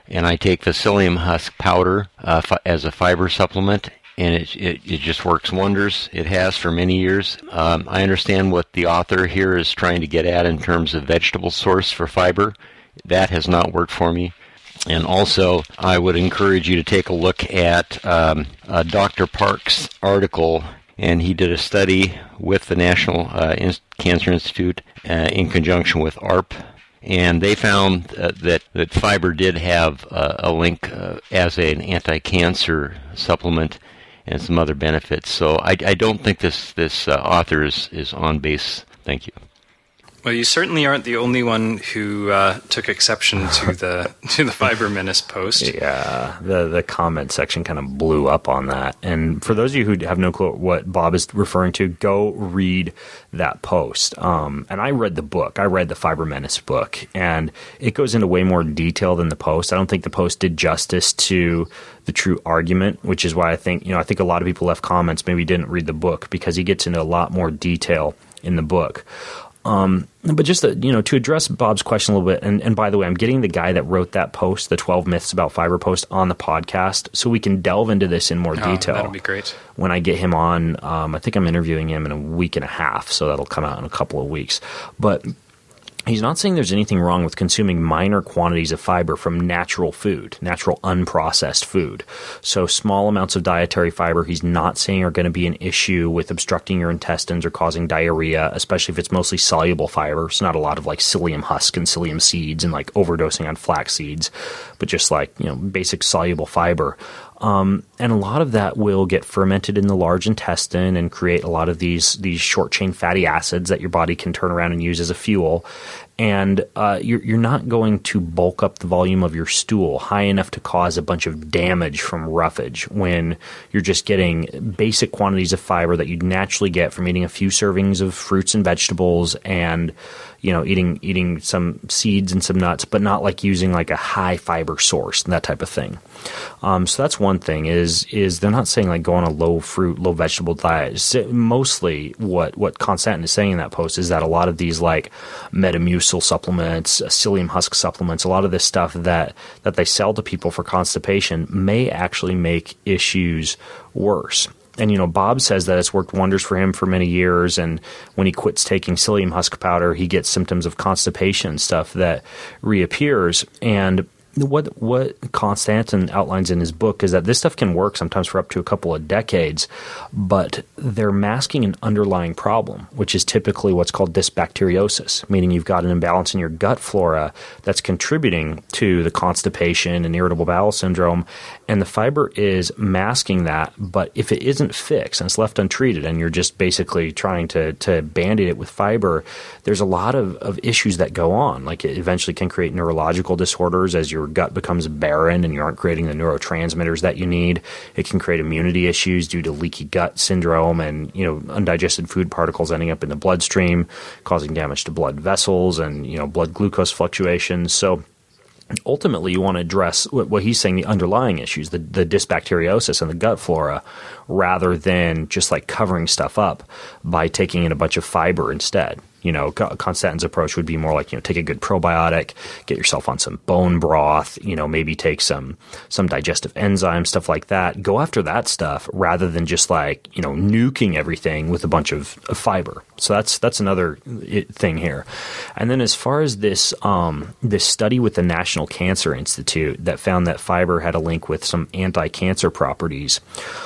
and I take psyllium husk powder uh, fi- as a fiber supplement, and it, it it just works wonders. It has for many years. Um, I understand what the author here is trying to get at in terms of vegetable source for fiber. That has not worked for me. And also, I would encourage you to take a look at um, uh, Doctor Park's article, and he did a study with the National uh, In- Cancer Institute uh, in conjunction with A R P, and they found uh, that, that fiber did have uh, a link uh, as an anti-cancer supplement and some other benefits. So I, I don't think this, this uh, author is, is on base. Thank you. Well, you certainly aren't the only one who uh, took exception to the to the Fiber Menace post. Yeah, the the comment section kind of blew up on that. And for those of you who have no clue what Bob is referring to, go read that post. Um, and I read the book. I read the Fiber Menace book, and it goes into way more detail than the post. I don't think the post did justice to the true argument, which is why I think, you know, I think a lot of people left comments maybe didn't read the book, because he gets into a lot more detail in the book. Um, but just, to, you know, to address Bob's question a little bit, and, and by the way, I'm getting the guy that wrote that post, the twelve Myths About Fiber post, on the podcast, so we can delve into this in more oh, detail. That'll be great. When I get him on, um, I think I'm interviewing him in a week and a half, so that'll come out in a couple of weeks. But he's not saying there's anything wrong with consuming minor quantities of fiber from natural food, natural unprocessed food. So small amounts of dietary fiber he's not saying are going to be an issue with obstructing your intestines or causing diarrhea, especially if it's mostly soluble fiber. So not a lot of like psyllium husk and psyllium seeds and like overdosing on flax seeds, but just like, you know, basic soluble fiber. Um, and a lot of that will get fermented in the large intestine and create a lot of these these short chain fatty acids that your body can turn around and use as a fuel. And uh, you're, you're not going to bulk up the volume of your stool high enough to cause a bunch of damage from roughage when you're just getting basic quantities of fiber that you'd naturally get from eating a few servings of fruits and vegetables and, you know, eating eating some seeds and some nuts, but not like using like a high fiber source and that type of thing. Um, so that's one thing is is they're not saying like go on a low fruit, low vegetable diet. Mostly what, what Constantin is saying in that post is that a lot of these like Metamucil supplements, psyllium husk supplements, a lot of this stuff that, that they sell to people for constipation may actually make issues worse. And, you know, Bob says that it's worked wonders for him for many years. And when he quits taking psyllium husk powder, he gets symptoms of constipation stuff that reappears. And what what Constantin outlines in his book is that this stuff can work sometimes for up to a couple of decades, but they're masking an underlying problem, which is typically what's called dysbacteriosis, meaning you've got an imbalance in your gut flora that's contributing to the constipation and irritable bowel syndrome, and the fiber is masking that. But if it isn't fixed and it's left untreated and you're just basically trying to, to band-aid it with fiber, there's a lot of, of issues that go on. Like it eventually can create neurological disorders as your gut becomes barren and you aren't creating the neurotransmitters that you need. It can create immunity issues due to leaky gut syndrome and, you know, undigested food particles ending up in the bloodstream, causing damage to blood vessels and, you know, blood glucose fluctuations. So ultimately, you want to address what, what he's saying, the underlying issues, the, the dysbacteriosis and the gut flora, rather than just like covering stuff up by taking in a bunch of fiber instead. You know, Constantin's approach would be more like, you know, take a good probiotic, get yourself on some bone broth, you know, maybe take some some digestive enzymes, stuff like that. Go after that stuff rather than just like, you know, nuking everything with a bunch of, of fiber. So that's that's another thing here. And then as far as this um, this study with the National Cancer Institute that found that fiber had a link with some anti-cancer properties.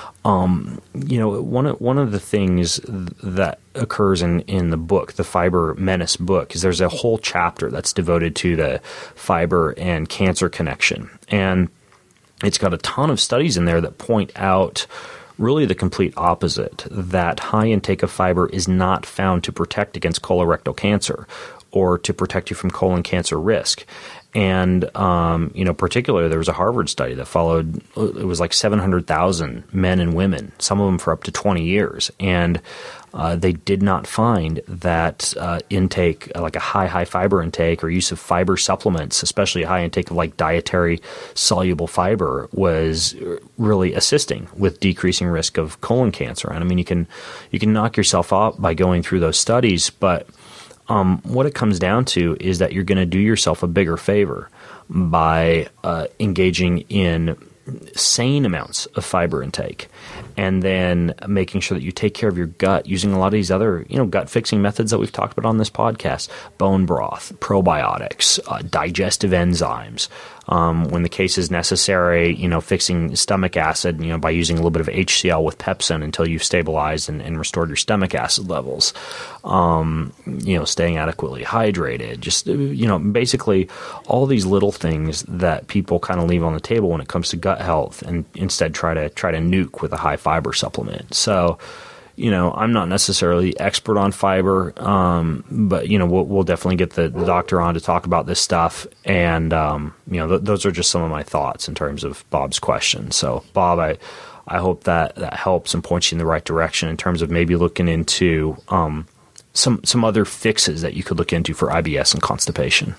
Um, you know, one of, one of the things that occurs in, in the book, the Fiber Menace book, is there's a whole chapter that's devoted to the fiber and cancer connection. And it's got a ton of studies in there that point out really the complete opposite, that high intake of fiber is not found to protect against colorectal cancer or to protect you from colon cancer risk. And, um, you know, particularly there was a Harvard study that followed, it was like seven hundred thousand men and women, some of them for up to twenty years. And uh, they did not find that uh, intake, like a high, high fiber intake or use of fiber supplements, especially a high intake of like dietary soluble fiber, was really assisting with decreasing risk of colon cancer. And I mean, you can, you can knock yourself out by going through those studies, but Um, what it comes down to is that you're going to do yourself a bigger favor by uh, engaging in sane amounts of fiber intake, and then making sure that you take care of your gut using a lot of these other, you know, gut fixing methods that we've talked about on this podcast: bone broth, probiotics, uh, digestive enzymes. Um, when the case is necessary, you know, fixing stomach acid, you know, by using a little bit of H C L with pepsin until you've stabilized and, and restored your stomach acid levels. Um, you know, staying adequately hydrated, just, you know, basically all these little things that people kind of leave on the table when it comes to gut health, and instead try to try to nuke with a high fiber supplement. So, you know, I'm not necessarily the expert on fiber, um, but, you know, we'll, we'll definitely get the, the doctor on to talk about this stuff. And, um, you know, th- those are just some of my thoughts in terms of Bob's question. So, Bob, I, I hope that that helps and points you in the right direction in terms of maybe looking into um, some, some other fixes that you could look into for I B S and constipation.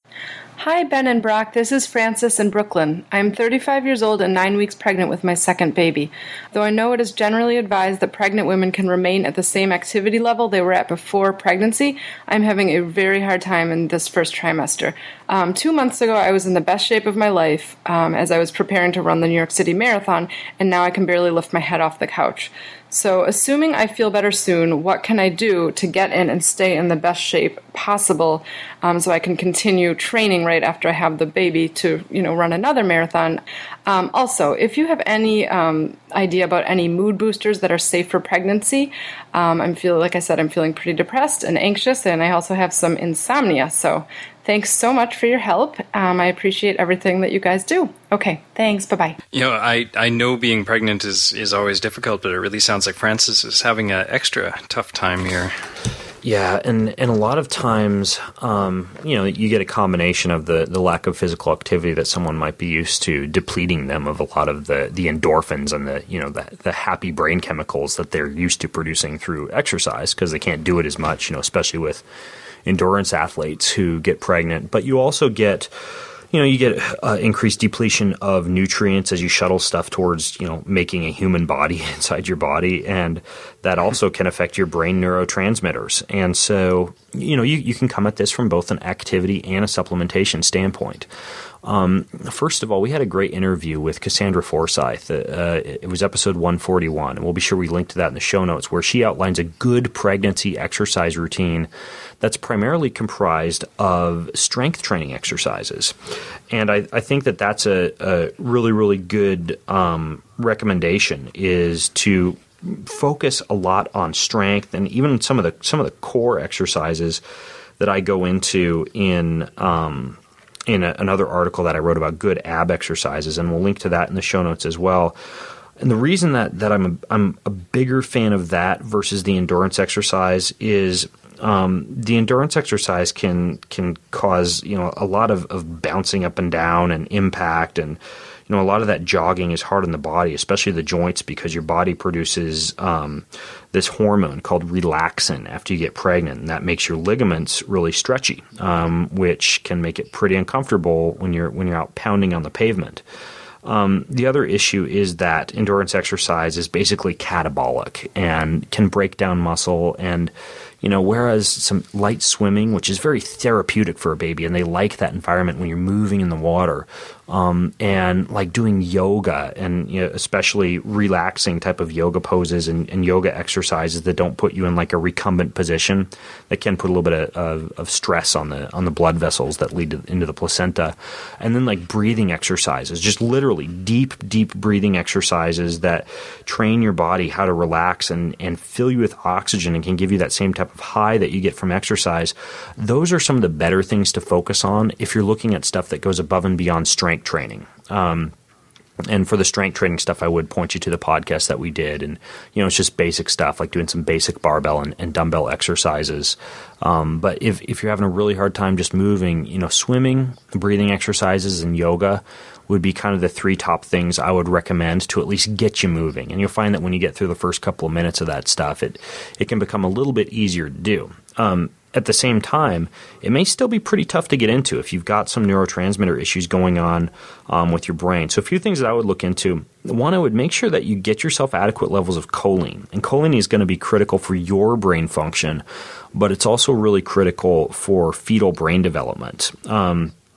Hi, Ben and Brock. This is Frances in Brooklyn. I'm thirty-five years old and nine weeks pregnant with my second baby. Though I know it is generally advised that pregnant women can remain at the same activity level they were at before pregnancy, I'm having a very hard time in this first trimester. Um, two months ago, I was in the best shape of my life um, as I was preparing to run the New York City Marathon, and now I can barely lift my head off the couch. So, assuming I feel better soon, what can I do to get in and stay in the best shape possible um, so I can continue training right after I have the baby to, you know, run another marathon? Um, also, if you have any um, idea about any mood boosters that are safe for pregnancy, um, I'm feeling, like I said, I'm feeling pretty depressed and anxious, and I also have some insomnia. So, thanks so much for your help. Um, I appreciate everything that you guys do. Okay, thanks. Bye-bye. You know, I, I know being pregnant is, is always difficult, but it really sounds like Frances is having an extra tough time here. Yeah, and, and a lot of times, um, you know, you get a combination of the, the lack of physical activity that someone might be used to, depleting them of a lot of the, the endorphins and the, you know, the, the happy brain chemicals that they're used to producing through exercise, because they can't do it as much, you know, especially with endurance athletes who get pregnant. But you also get, you know, you get uh, increased depletion of nutrients as you shuttle stuff towards, you know, making a human body inside your body. And that also can affect your brain neurotransmitters. And so, you know, you, you can come at this from both an activity and a supplementation standpoint. Um, first of all, we had a great interview with Cassandra Forsyth. Uh, it was episode one forty-one, and we'll be sure we link to that in the show notes, where she outlines a good pregnancy exercise routine that's primarily comprised of strength training exercises. And I, I think that that's a, a really, really good um, recommendation, is to focus a lot on strength, and even some of the some of the core exercises that I go into in um, in a, another article that I wrote about good ab exercises, and we'll link to that in the show notes as well. And the reason that, that I'm a, I'm a bigger fan of that versus the endurance exercise is um, the endurance exercise can can cause, you know, a lot of, of bouncing up and down and impact, and you know, a lot of that jogging is hard on the body, especially the joints, because your body produces um, this hormone called relaxin after you get pregnant, and that makes your ligaments really stretchy, um, which can make it pretty uncomfortable when you're when you're out pounding on the pavement. Um, the other issue is that endurance exercise is basically catabolic and can break down muscle, and you know, whereas some light swimming, which is very therapeutic for a baby, and they like that environment when you're moving in the water, um, and like doing yoga, and you know, especially relaxing type of yoga poses and, and yoga exercises that don't put you in like a recumbent position, that can put a little bit of, of, of stress on the on the blood vessels that lead to, into the placenta. And then like breathing exercises, just literally deep, deep breathing exercises that train your body how to relax and, and fill you with oxygen and can give you that same type of high that you get from exercise. Those are some of the better things to focus on if you're looking at stuff that goes above and beyond strength training. Um, and for the strength training stuff, I would point you to the podcast that we did. And, you know, it's just basic stuff like doing some basic barbell and, and dumbbell exercises. Um, but if, if you're having a really hard time just moving, you know, swimming, breathing exercises, and yoga would be kind of the three top things I would recommend to at least get you moving. And you'll find that when you get through the first couple of minutes of that stuff, it, it can become a little bit easier to do. Um, at the same time, it may still be pretty tough to get into if you've got some neurotransmitter issues going on um, with your brain. So a few things that I would look into. One, I would make sure that you get yourself adequate levels of choline. And choline is going to be critical for your brain function, but it's also really critical for fetal brain development. Um,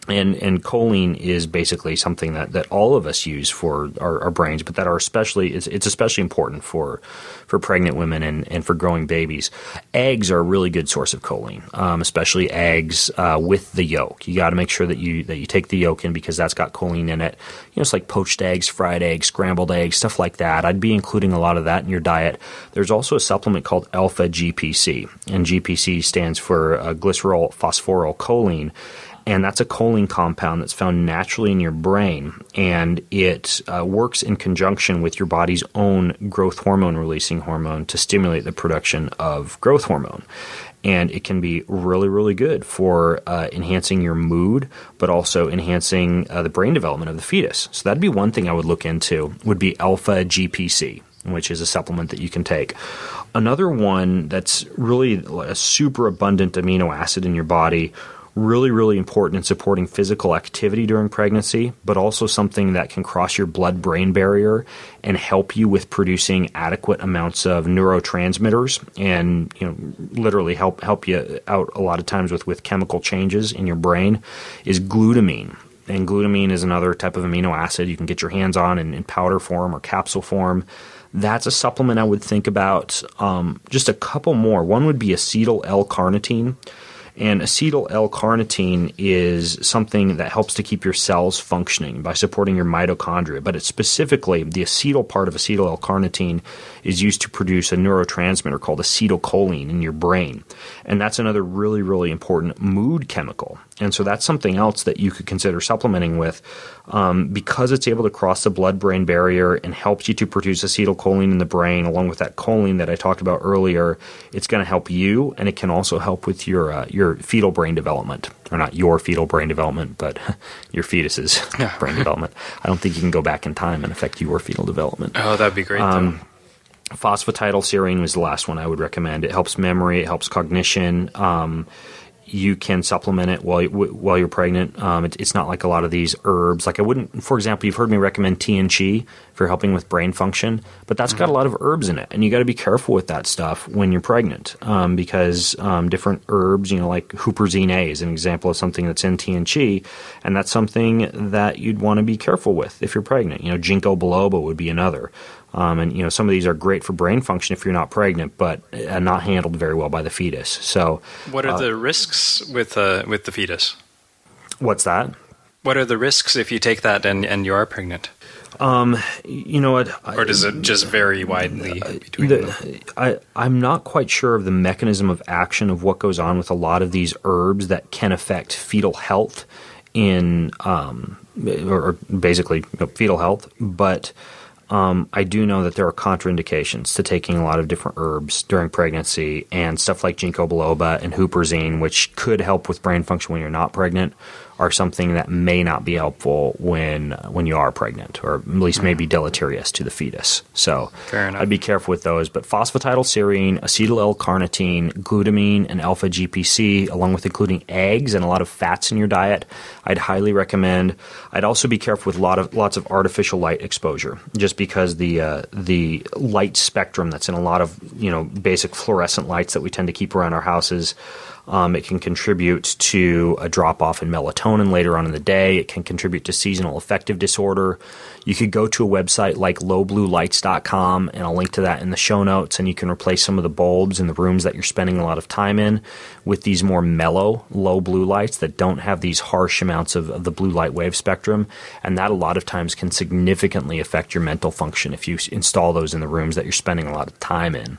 And and choline is basically something that, that all of us use for our, our brains, but that are especially it's, it's especially important for for pregnant women and, and for growing babies. Eggs are a really good source of choline, um, especially eggs uh, with the yolk. You got to make sure that you that you take the yolk in because that's got choline in it. You know, it's like poached eggs, fried eggs, scrambled eggs, stuff like that. I'd be including a lot of that in your diet. There's also a supplement called alpha G P C, and G P C stands for uh, glycerol phosphorylcholine. And that's a choline compound that's found naturally in your brain, and it uh, works in conjunction with your body's own growth hormone-releasing hormone to stimulate the production of growth hormone. And it can be really, really good for uh, enhancing your mood, but also enhancing uh, the brain development of the fetus. So that'd be one thing I would look into, would be alpha G P C, which is a supplement that you can take. Another one that's really a super abundant amino acid in your body, really, really important in supporting physical activity during pregnancy, but also something that can cross your blood-brain barrier and help you with producing adequate amounts of neurotransmitters and, you know, literally help help you out a lot of times with, with chemical changes in your brain, is glutamine. And glutamine is another type of amino acid you can get your hands on in, in powder form or capsule form. That's a supplement I would think about. Um, just a couple more. One would be acetyl L-carnitine. And acetyl L-carnitine is something that helps to keep your cells functioning by supporting your mitochondria. But it's specifically, the acetyl part of acetyl L-carnitine is used to produce a neurotransmitter called acetylcholine in your brain. And that's another really, really important mood chemical. And so that's something else that you could consider supplementing with um, because it's able to cross the blood-brain barrier and helps you to produce acetylcholine in the brain along with that choline that I talked about earlier. It's going to help you, and it can also help with your uh, your fetal brain development. Or not your fetal brain development, but your fetus's brain development. I don't think you can go back in time and affect your fetal development. Oh, that'd be great, um, though. Phosphatidylserine was the last one I would recommend. It helps memory, it helps cognition. Um, you can supplement it while you, while you're pregnant. Um, it, it's not like a lot of these herbs. Like I wouldn't, for example, you've heard me recommend Tian Chi for helping with brain function, but that's mm-hmm. got a lot of herbs in it, and you got to be careful with that stuff when you're pregnant um, because um, different herbs, you know, like Huperzine A is an example of something that's in Tian Chi, and that's something that you'd want to be careful with if you're pregnant. You know, Ginkgo biloba would be another. Um, and, you know, some of these are great for brain function if you're not pregnant, but uh, not handled very well by the fetus. So, what are uh, the risks with uh, with the fetus? What's that? What are the risks if you take that and, and you are pregnant? Um, you know what? Or does it just vary widely between the, them? I, I'm not quite sure of the mechanism of action of what goes on with a lot of these herbs that can affect fetal health in, um, or, or basically you know, fetal health, but Um, I do know that there are contraindications to taking a lot of different herbs during pregnancy, and stuff like Ginkgo biloba and Huperzine, which could help with brain function when you're not pregnant, are something that may not be helpful when when you are pregnant, or at least may be deleterious to the fetus. So Fair enough. I'd be careful with those. But phosphatidylserine, acetyl L-carnitine, glutamine, and alpha G P C, along with including eggs and a lot of fats in your diet, I'd highly recommend. I'd also be careful with a lot of lots of artificial light exposure, just because the uh, the light spectrum that's in a lot of you know basic fluorescent lights that we tend to keep around our houses. Um, it can contribute to a drop-off in melatonin later on in the day. It can contribute to seasonal affective disorder. You could go to a website like low blue lights dot com, and I'll link to that in the show notes, and you can replace some of the bulbs in the rooms that you're spending a lot of time in with these more mellow, low blue lights that don't have these harsh amounts of, of the blue light wave spectrum, and that a lot of times can significantly affect your mental function if you install those in the rooms that you're spending a lot of time in.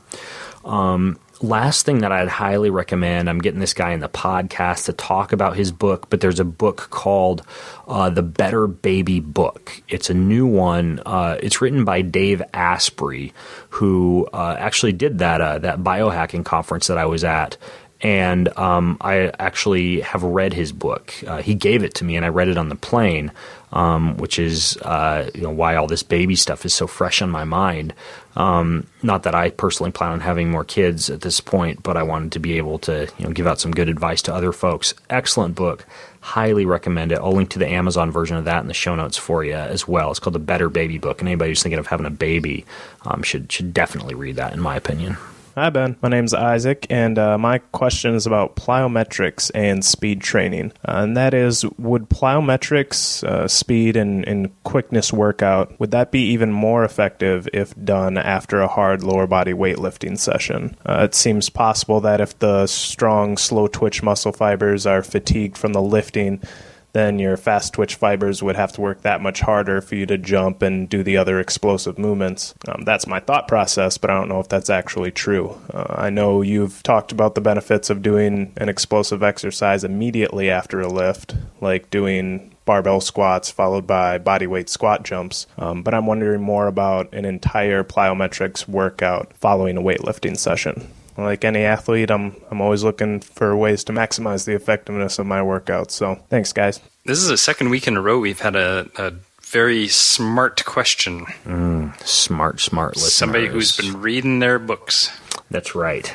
Um, Last thing that I'd highly recommend, I'm getting this guy in the podcast to talk about his book, but there's a book called uh, The Better Baby Book. It's a new one. Uh, it's written by Dave Asprey, who uh, actually did that uh, that biohacking conference that I was at. And um, I actually have read his book. Uh, he gave it to me, and I read it on the plane, um, which is uh, you know why all this baby stuff is so fresh on my mind. Um, not that I personally plan on having more kids at this point, but I wanted to be able to you know give out some good advice to other folks. Excellent book. Highly recommend it. I'll link to the Amazon version of that in the show notes for you as well. It's called The Better Baby Book, and anybody who's thinking of having a baby um, should should definitely read that, in my opinion. Hi, Ben. My name's Isaac, and uh, my question is about plyometrics and speed training. Uh, and that is, would plyometrics, uh, speed, and, and quickness workout, would that be even more effective if done after a hard lower body weightlifting session? Uh, it seems possible that if the strong, slow twitch muscle fibers are fatigued from the lifting, then your fast twitch fibers would have to work that much harder for you to jump and do the other explosive movements. Um, that's my thought process, but I don't know if that's actually true. Uh, I know you've talked about the benefits of doing an explosive exercise immediately after a lift, like doing barbell squats followed by bodyweight squat jumps, um, but I'm wondering more about an entire plyometrics workout following a weightlifting session. Like any athlete, I'm I'm always looking for ways to maximize the effectiveness of my workouts. So thanks, guys. This is the second week in a row we've had a, a very smart question. Mm, smart, smart listeners. Somebody who's been reading their books. That's right.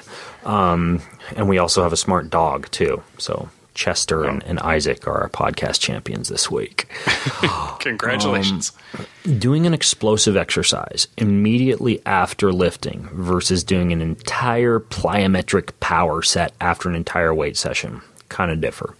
Um, and we also have a smart dog, too. So Chester and, and Isaac are our podcast champions this week. Congratulations. Um, doing an explosive exercise immediately after lifting versus doing an entire plyometric power set after an entire weight session kind of differ.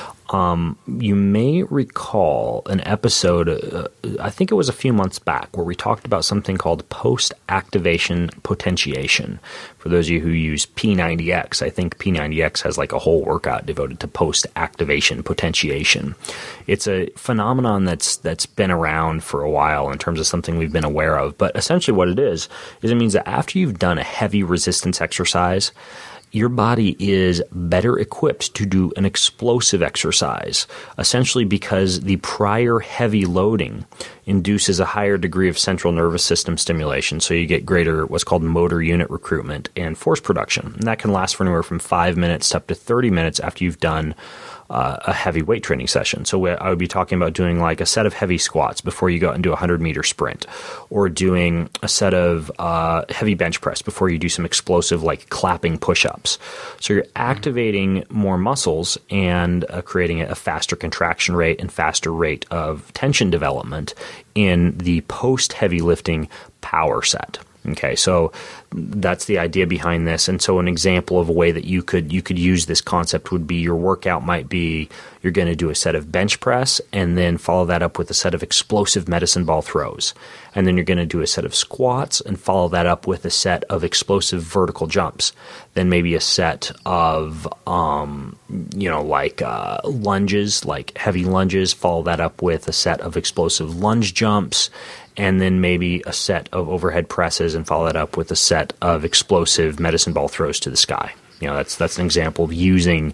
Um, you may recall an episode, uh, I think it was a few months back, where we talked about something called post-activation potentiation. For those of you who use P ninety X, I think P ninety X has like a whole workout devoted to post-activation potentiation. It's a phenomenon that's that's been around for a while in terms of something we've been aware of. But essentially what it is, is it means that after you've done a heavy resistance exercise, your body is better equipped to do an explosive exercise, essentially because the prior heavy loading induces a higher degree of central nervous system stimulation, so you get greater what's called motor unit recruitment and force production. And that can last for anywhere from five minutes to up to thirty minutes after you've done Uh, a heavy weight training session. So I would be talking about doing like a set of heavy squats before you go out and do a hundred meter sprint, or doing a set of uh, heavy bench press before you do some explosive like clapping push-ups. So you're activating more muscles and uh, creating a faster contraction rate and faster rate of tension development in the post-heavy lifting power set. Okay, so that's the idea behind this. And so an example of a way that you could you could use this concept would be your workout might be you're going to do a set of bench press and then follow that up with a set of explosive medicine ball throws. And then you're going to do a set of squats and follow that up with a set of explosive vertical jumps. Then maybe a set of, um, you know, like uh, lunges, like heavy lunges, follow that up with a set of explosive lunge jumps. And then maybe a set of overhead presses and follow that up with a set of explosive medicine ball throws to the sky. You know, that's that's an example of using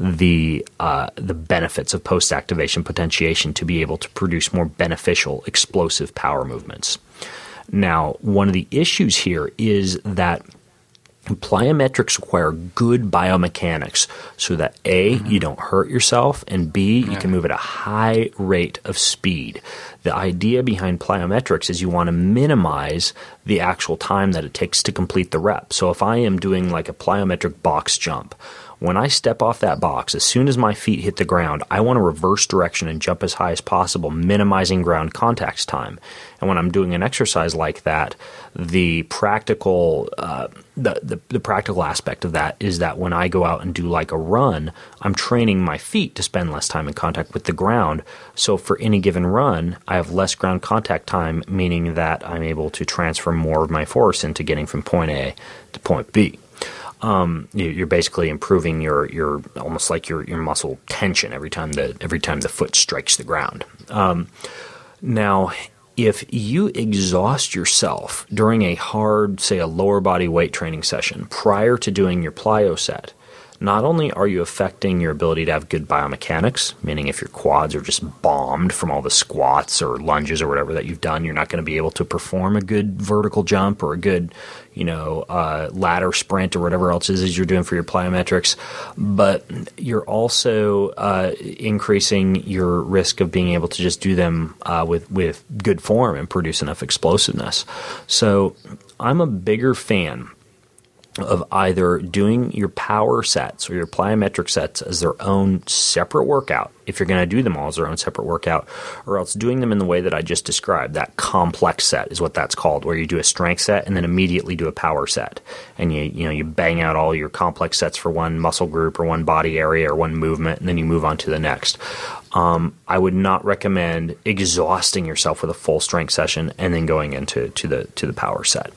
the uh, the benefits of post-activation potentiation to be able to produce more beneficial explosive power movements. Now, one of the issues here is that plyometrics require good biomechanics so that A, mm-hmm. you don't hurt yourself, and B, yeah. you can move at a high rate of speed. The idea behind plyometrics is you want to minimize the actual time that it takes to complete the rep. So if I am doing like a plyometric box jump, when I step off that box, as soon as my feet hit the ground, I want to reverse direction and jump as high as possible, minimizing ground contact time. And when I'm doing an exercise like that, the practical uh, the, the the practical aspect of that is that when I go out and do like a run, I'm training my feet to spend less time in contact with the ground. So for any given run, I have less ground contact time, meaning that I'm able to transfer more of my force into getting from point A to point B. Um, you're basically improving your, your almost like your, your muscle tension every time the every time the foot strikes the ground. Um, now, if you exhaust yourself during a hard, say, a lower body weight training session prior to doing your plyo set, not only are you affecting your ability to have good biomechanics, meaning if your quads are just bombed from all the squats or lunges or whatever that you've done, you're not going to be able to perform a good vertical jump or a good, you know, uh, ladder sprint or whatever else it is you're doing for your plyometrics. But you're also uh, increasing your risk of being able to just do them uh, with, with good form and produce enough explosiveness. So I'm a bigger fan of either doing your power sets or your plyometric sets as their own separate workout, if you're going to do them all as their own separate workout, or else doing them in the way that I just described. That complex set is what that's called, where you do a strength set and then immediately do a power set. And you you know you bang out all your complex sets for one muscle group or one body area or one movement, and then you move on to the next. Um, I would not recommend exhausting yourself with a full strength session and then going into to the to the power set.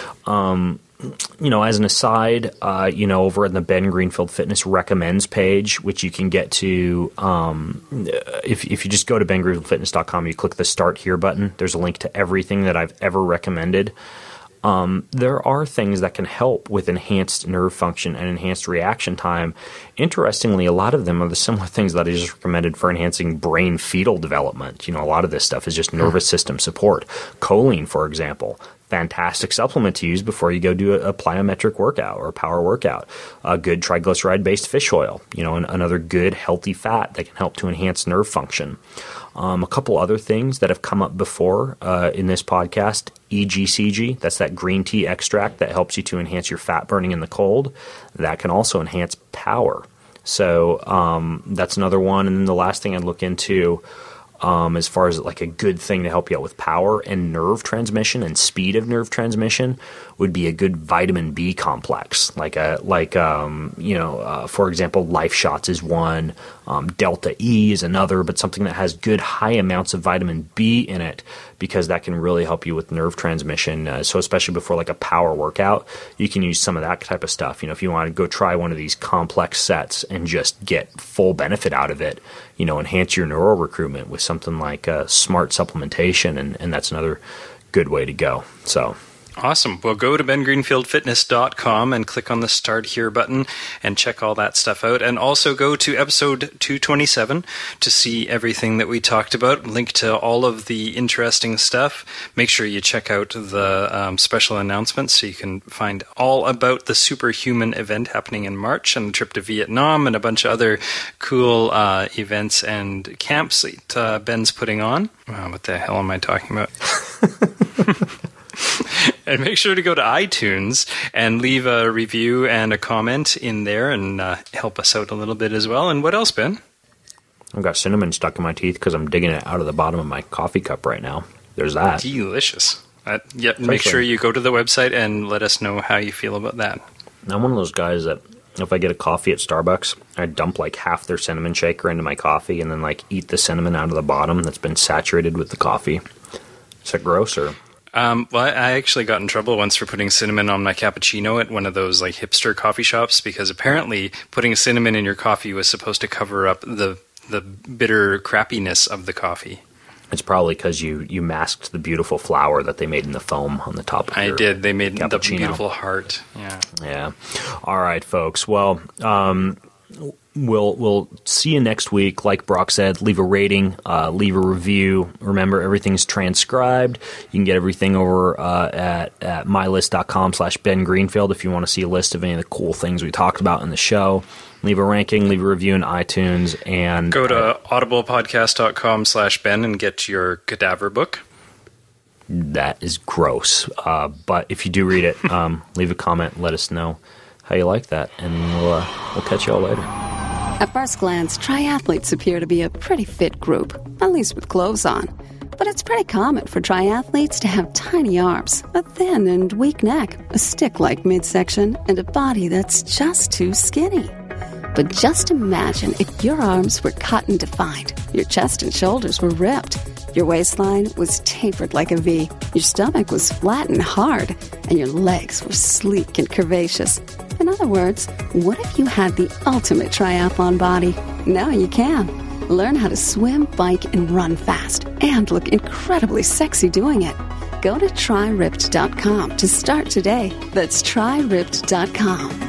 Um, You know, as an aside, uh, you know, over at the Ben Greenfield Fitness Recommends page, which you can get to, um, if if you just go to ben greenfield fitness dot com, you click the Start Here button. There's a link to everything that I've ever recommended. Um, there are things that can help with enhanced nerve function and enhanced reaction time. Interestingly, a lot of them are the similar things that I just recommended for enhancing brain fetal development. You know, a lot of this stuff is just nervous system support. Choline, for example. Fantastic supplement to use before you go do a, a plyometric workout or a power workout. A good triglyceride-based fish oil, you know, an, another good healthy fat that can help to enhance nerve function. Um, a couple other things that have come up before uh, in this podcast, E G C G, that's that green tea extract that helps you to enhance your fat burning in the cold. That can also enhance power. So um, that's another one. And then the last thing I'd look into Um, as far as like a good thing to help you out with power and nerve transmission and speed of nerve transmission would be a good vitamin B complex. Like a like um, you know, uh, for example, Life Shots is one, um, Delta E is another, but something that has good high amounts of vitamin B in it, because that can really help you with nerve transmission. Uh, so especially before like a power workout, you can use some of that type of stuff. You know, if you want to go try one of these complex sets and just get full benefit out of it, you know, enhance your neural recruitment with something like uh, smart supplementation, and, and that's another good way to go. So awesome. Well, go to ben greenfield fitness dot com and click on the Start Here button and check all that stuff out. And also go to episode two twenty-seven to see everything that we talked about, link to all of the interesting stuff. Make sure you check out the um, special announcements so you can find all about the Superhuman event happening in March and the trip to Vietnam and a bunch of other cool uh, events and camps that uh, Ben's putting on. Wow, what the hell am I talking about? And make sure to go to iTunes and leave a review and a comment in there and uh, help us out a little bit as well. And what else, Ben? I've got cinnamon stuck in my teeth because I'm digging it out of the bottom of my coffee cup right now. There's that. Delicious. Uh, yeah, make sure you go to the website and let us know how you feel about that. I'm one of those guys that if I get a coffee at Starbucks, I dump like half their cinnamon shaker into my coffee and then like eat the cinnamon out of the bottom that's been saturated with the coffee. Is that gross or... Um, well, I actually got in trouble once for putting cinnamon on my cappuccino at one of those like hipster coffee shops, because apparently putting cinnamon in your coffee was supposed to cover up the the bitter crappiness of the coffee. It's probably because you, you masked the beautiful flower that they made in the foam on the top of I your did. They made cappuccino. The beautiful heart. Yeah. Yeah. All right, folks. Well, um, We'll we'll see you next week. Like Brock said, leave a rating, uh, leave a review. Remember, everything's transcribed. You can get everything over uh, at, at mylist.com slash Ben Greenfield if you want to see a list of any of the cool things we talked about in the show. Leave a ranking, leave a review in iTunes, and go to uh, audiblepodcast.com slash Ben and get your cadaver book. That is gross. Uh, but if you do read it, um, leave a comment. Let us know how you like that, and we'll uh, we'll catch you all later. At first glance, triathletes appear to be a pretty fit group, at least with clothes on. But it's pretty common for triathletes to have tiny arms, a thin and weak neck, a stick-like midsection, and a body that's just too skinny. But just imagine if your arms were cut and defined, your chest and shoulders were ripped, your waistline was tapered like a V, your stomach was flat and hard, and your legs were sleek and curvaceous. In other words, what if you had the ultimate triathlon body? Now you can. Learn how to swim, bike, and run fast, and look incredibly sexy doing it. Go to try ripped dot com to start today. That's try ripped dot com.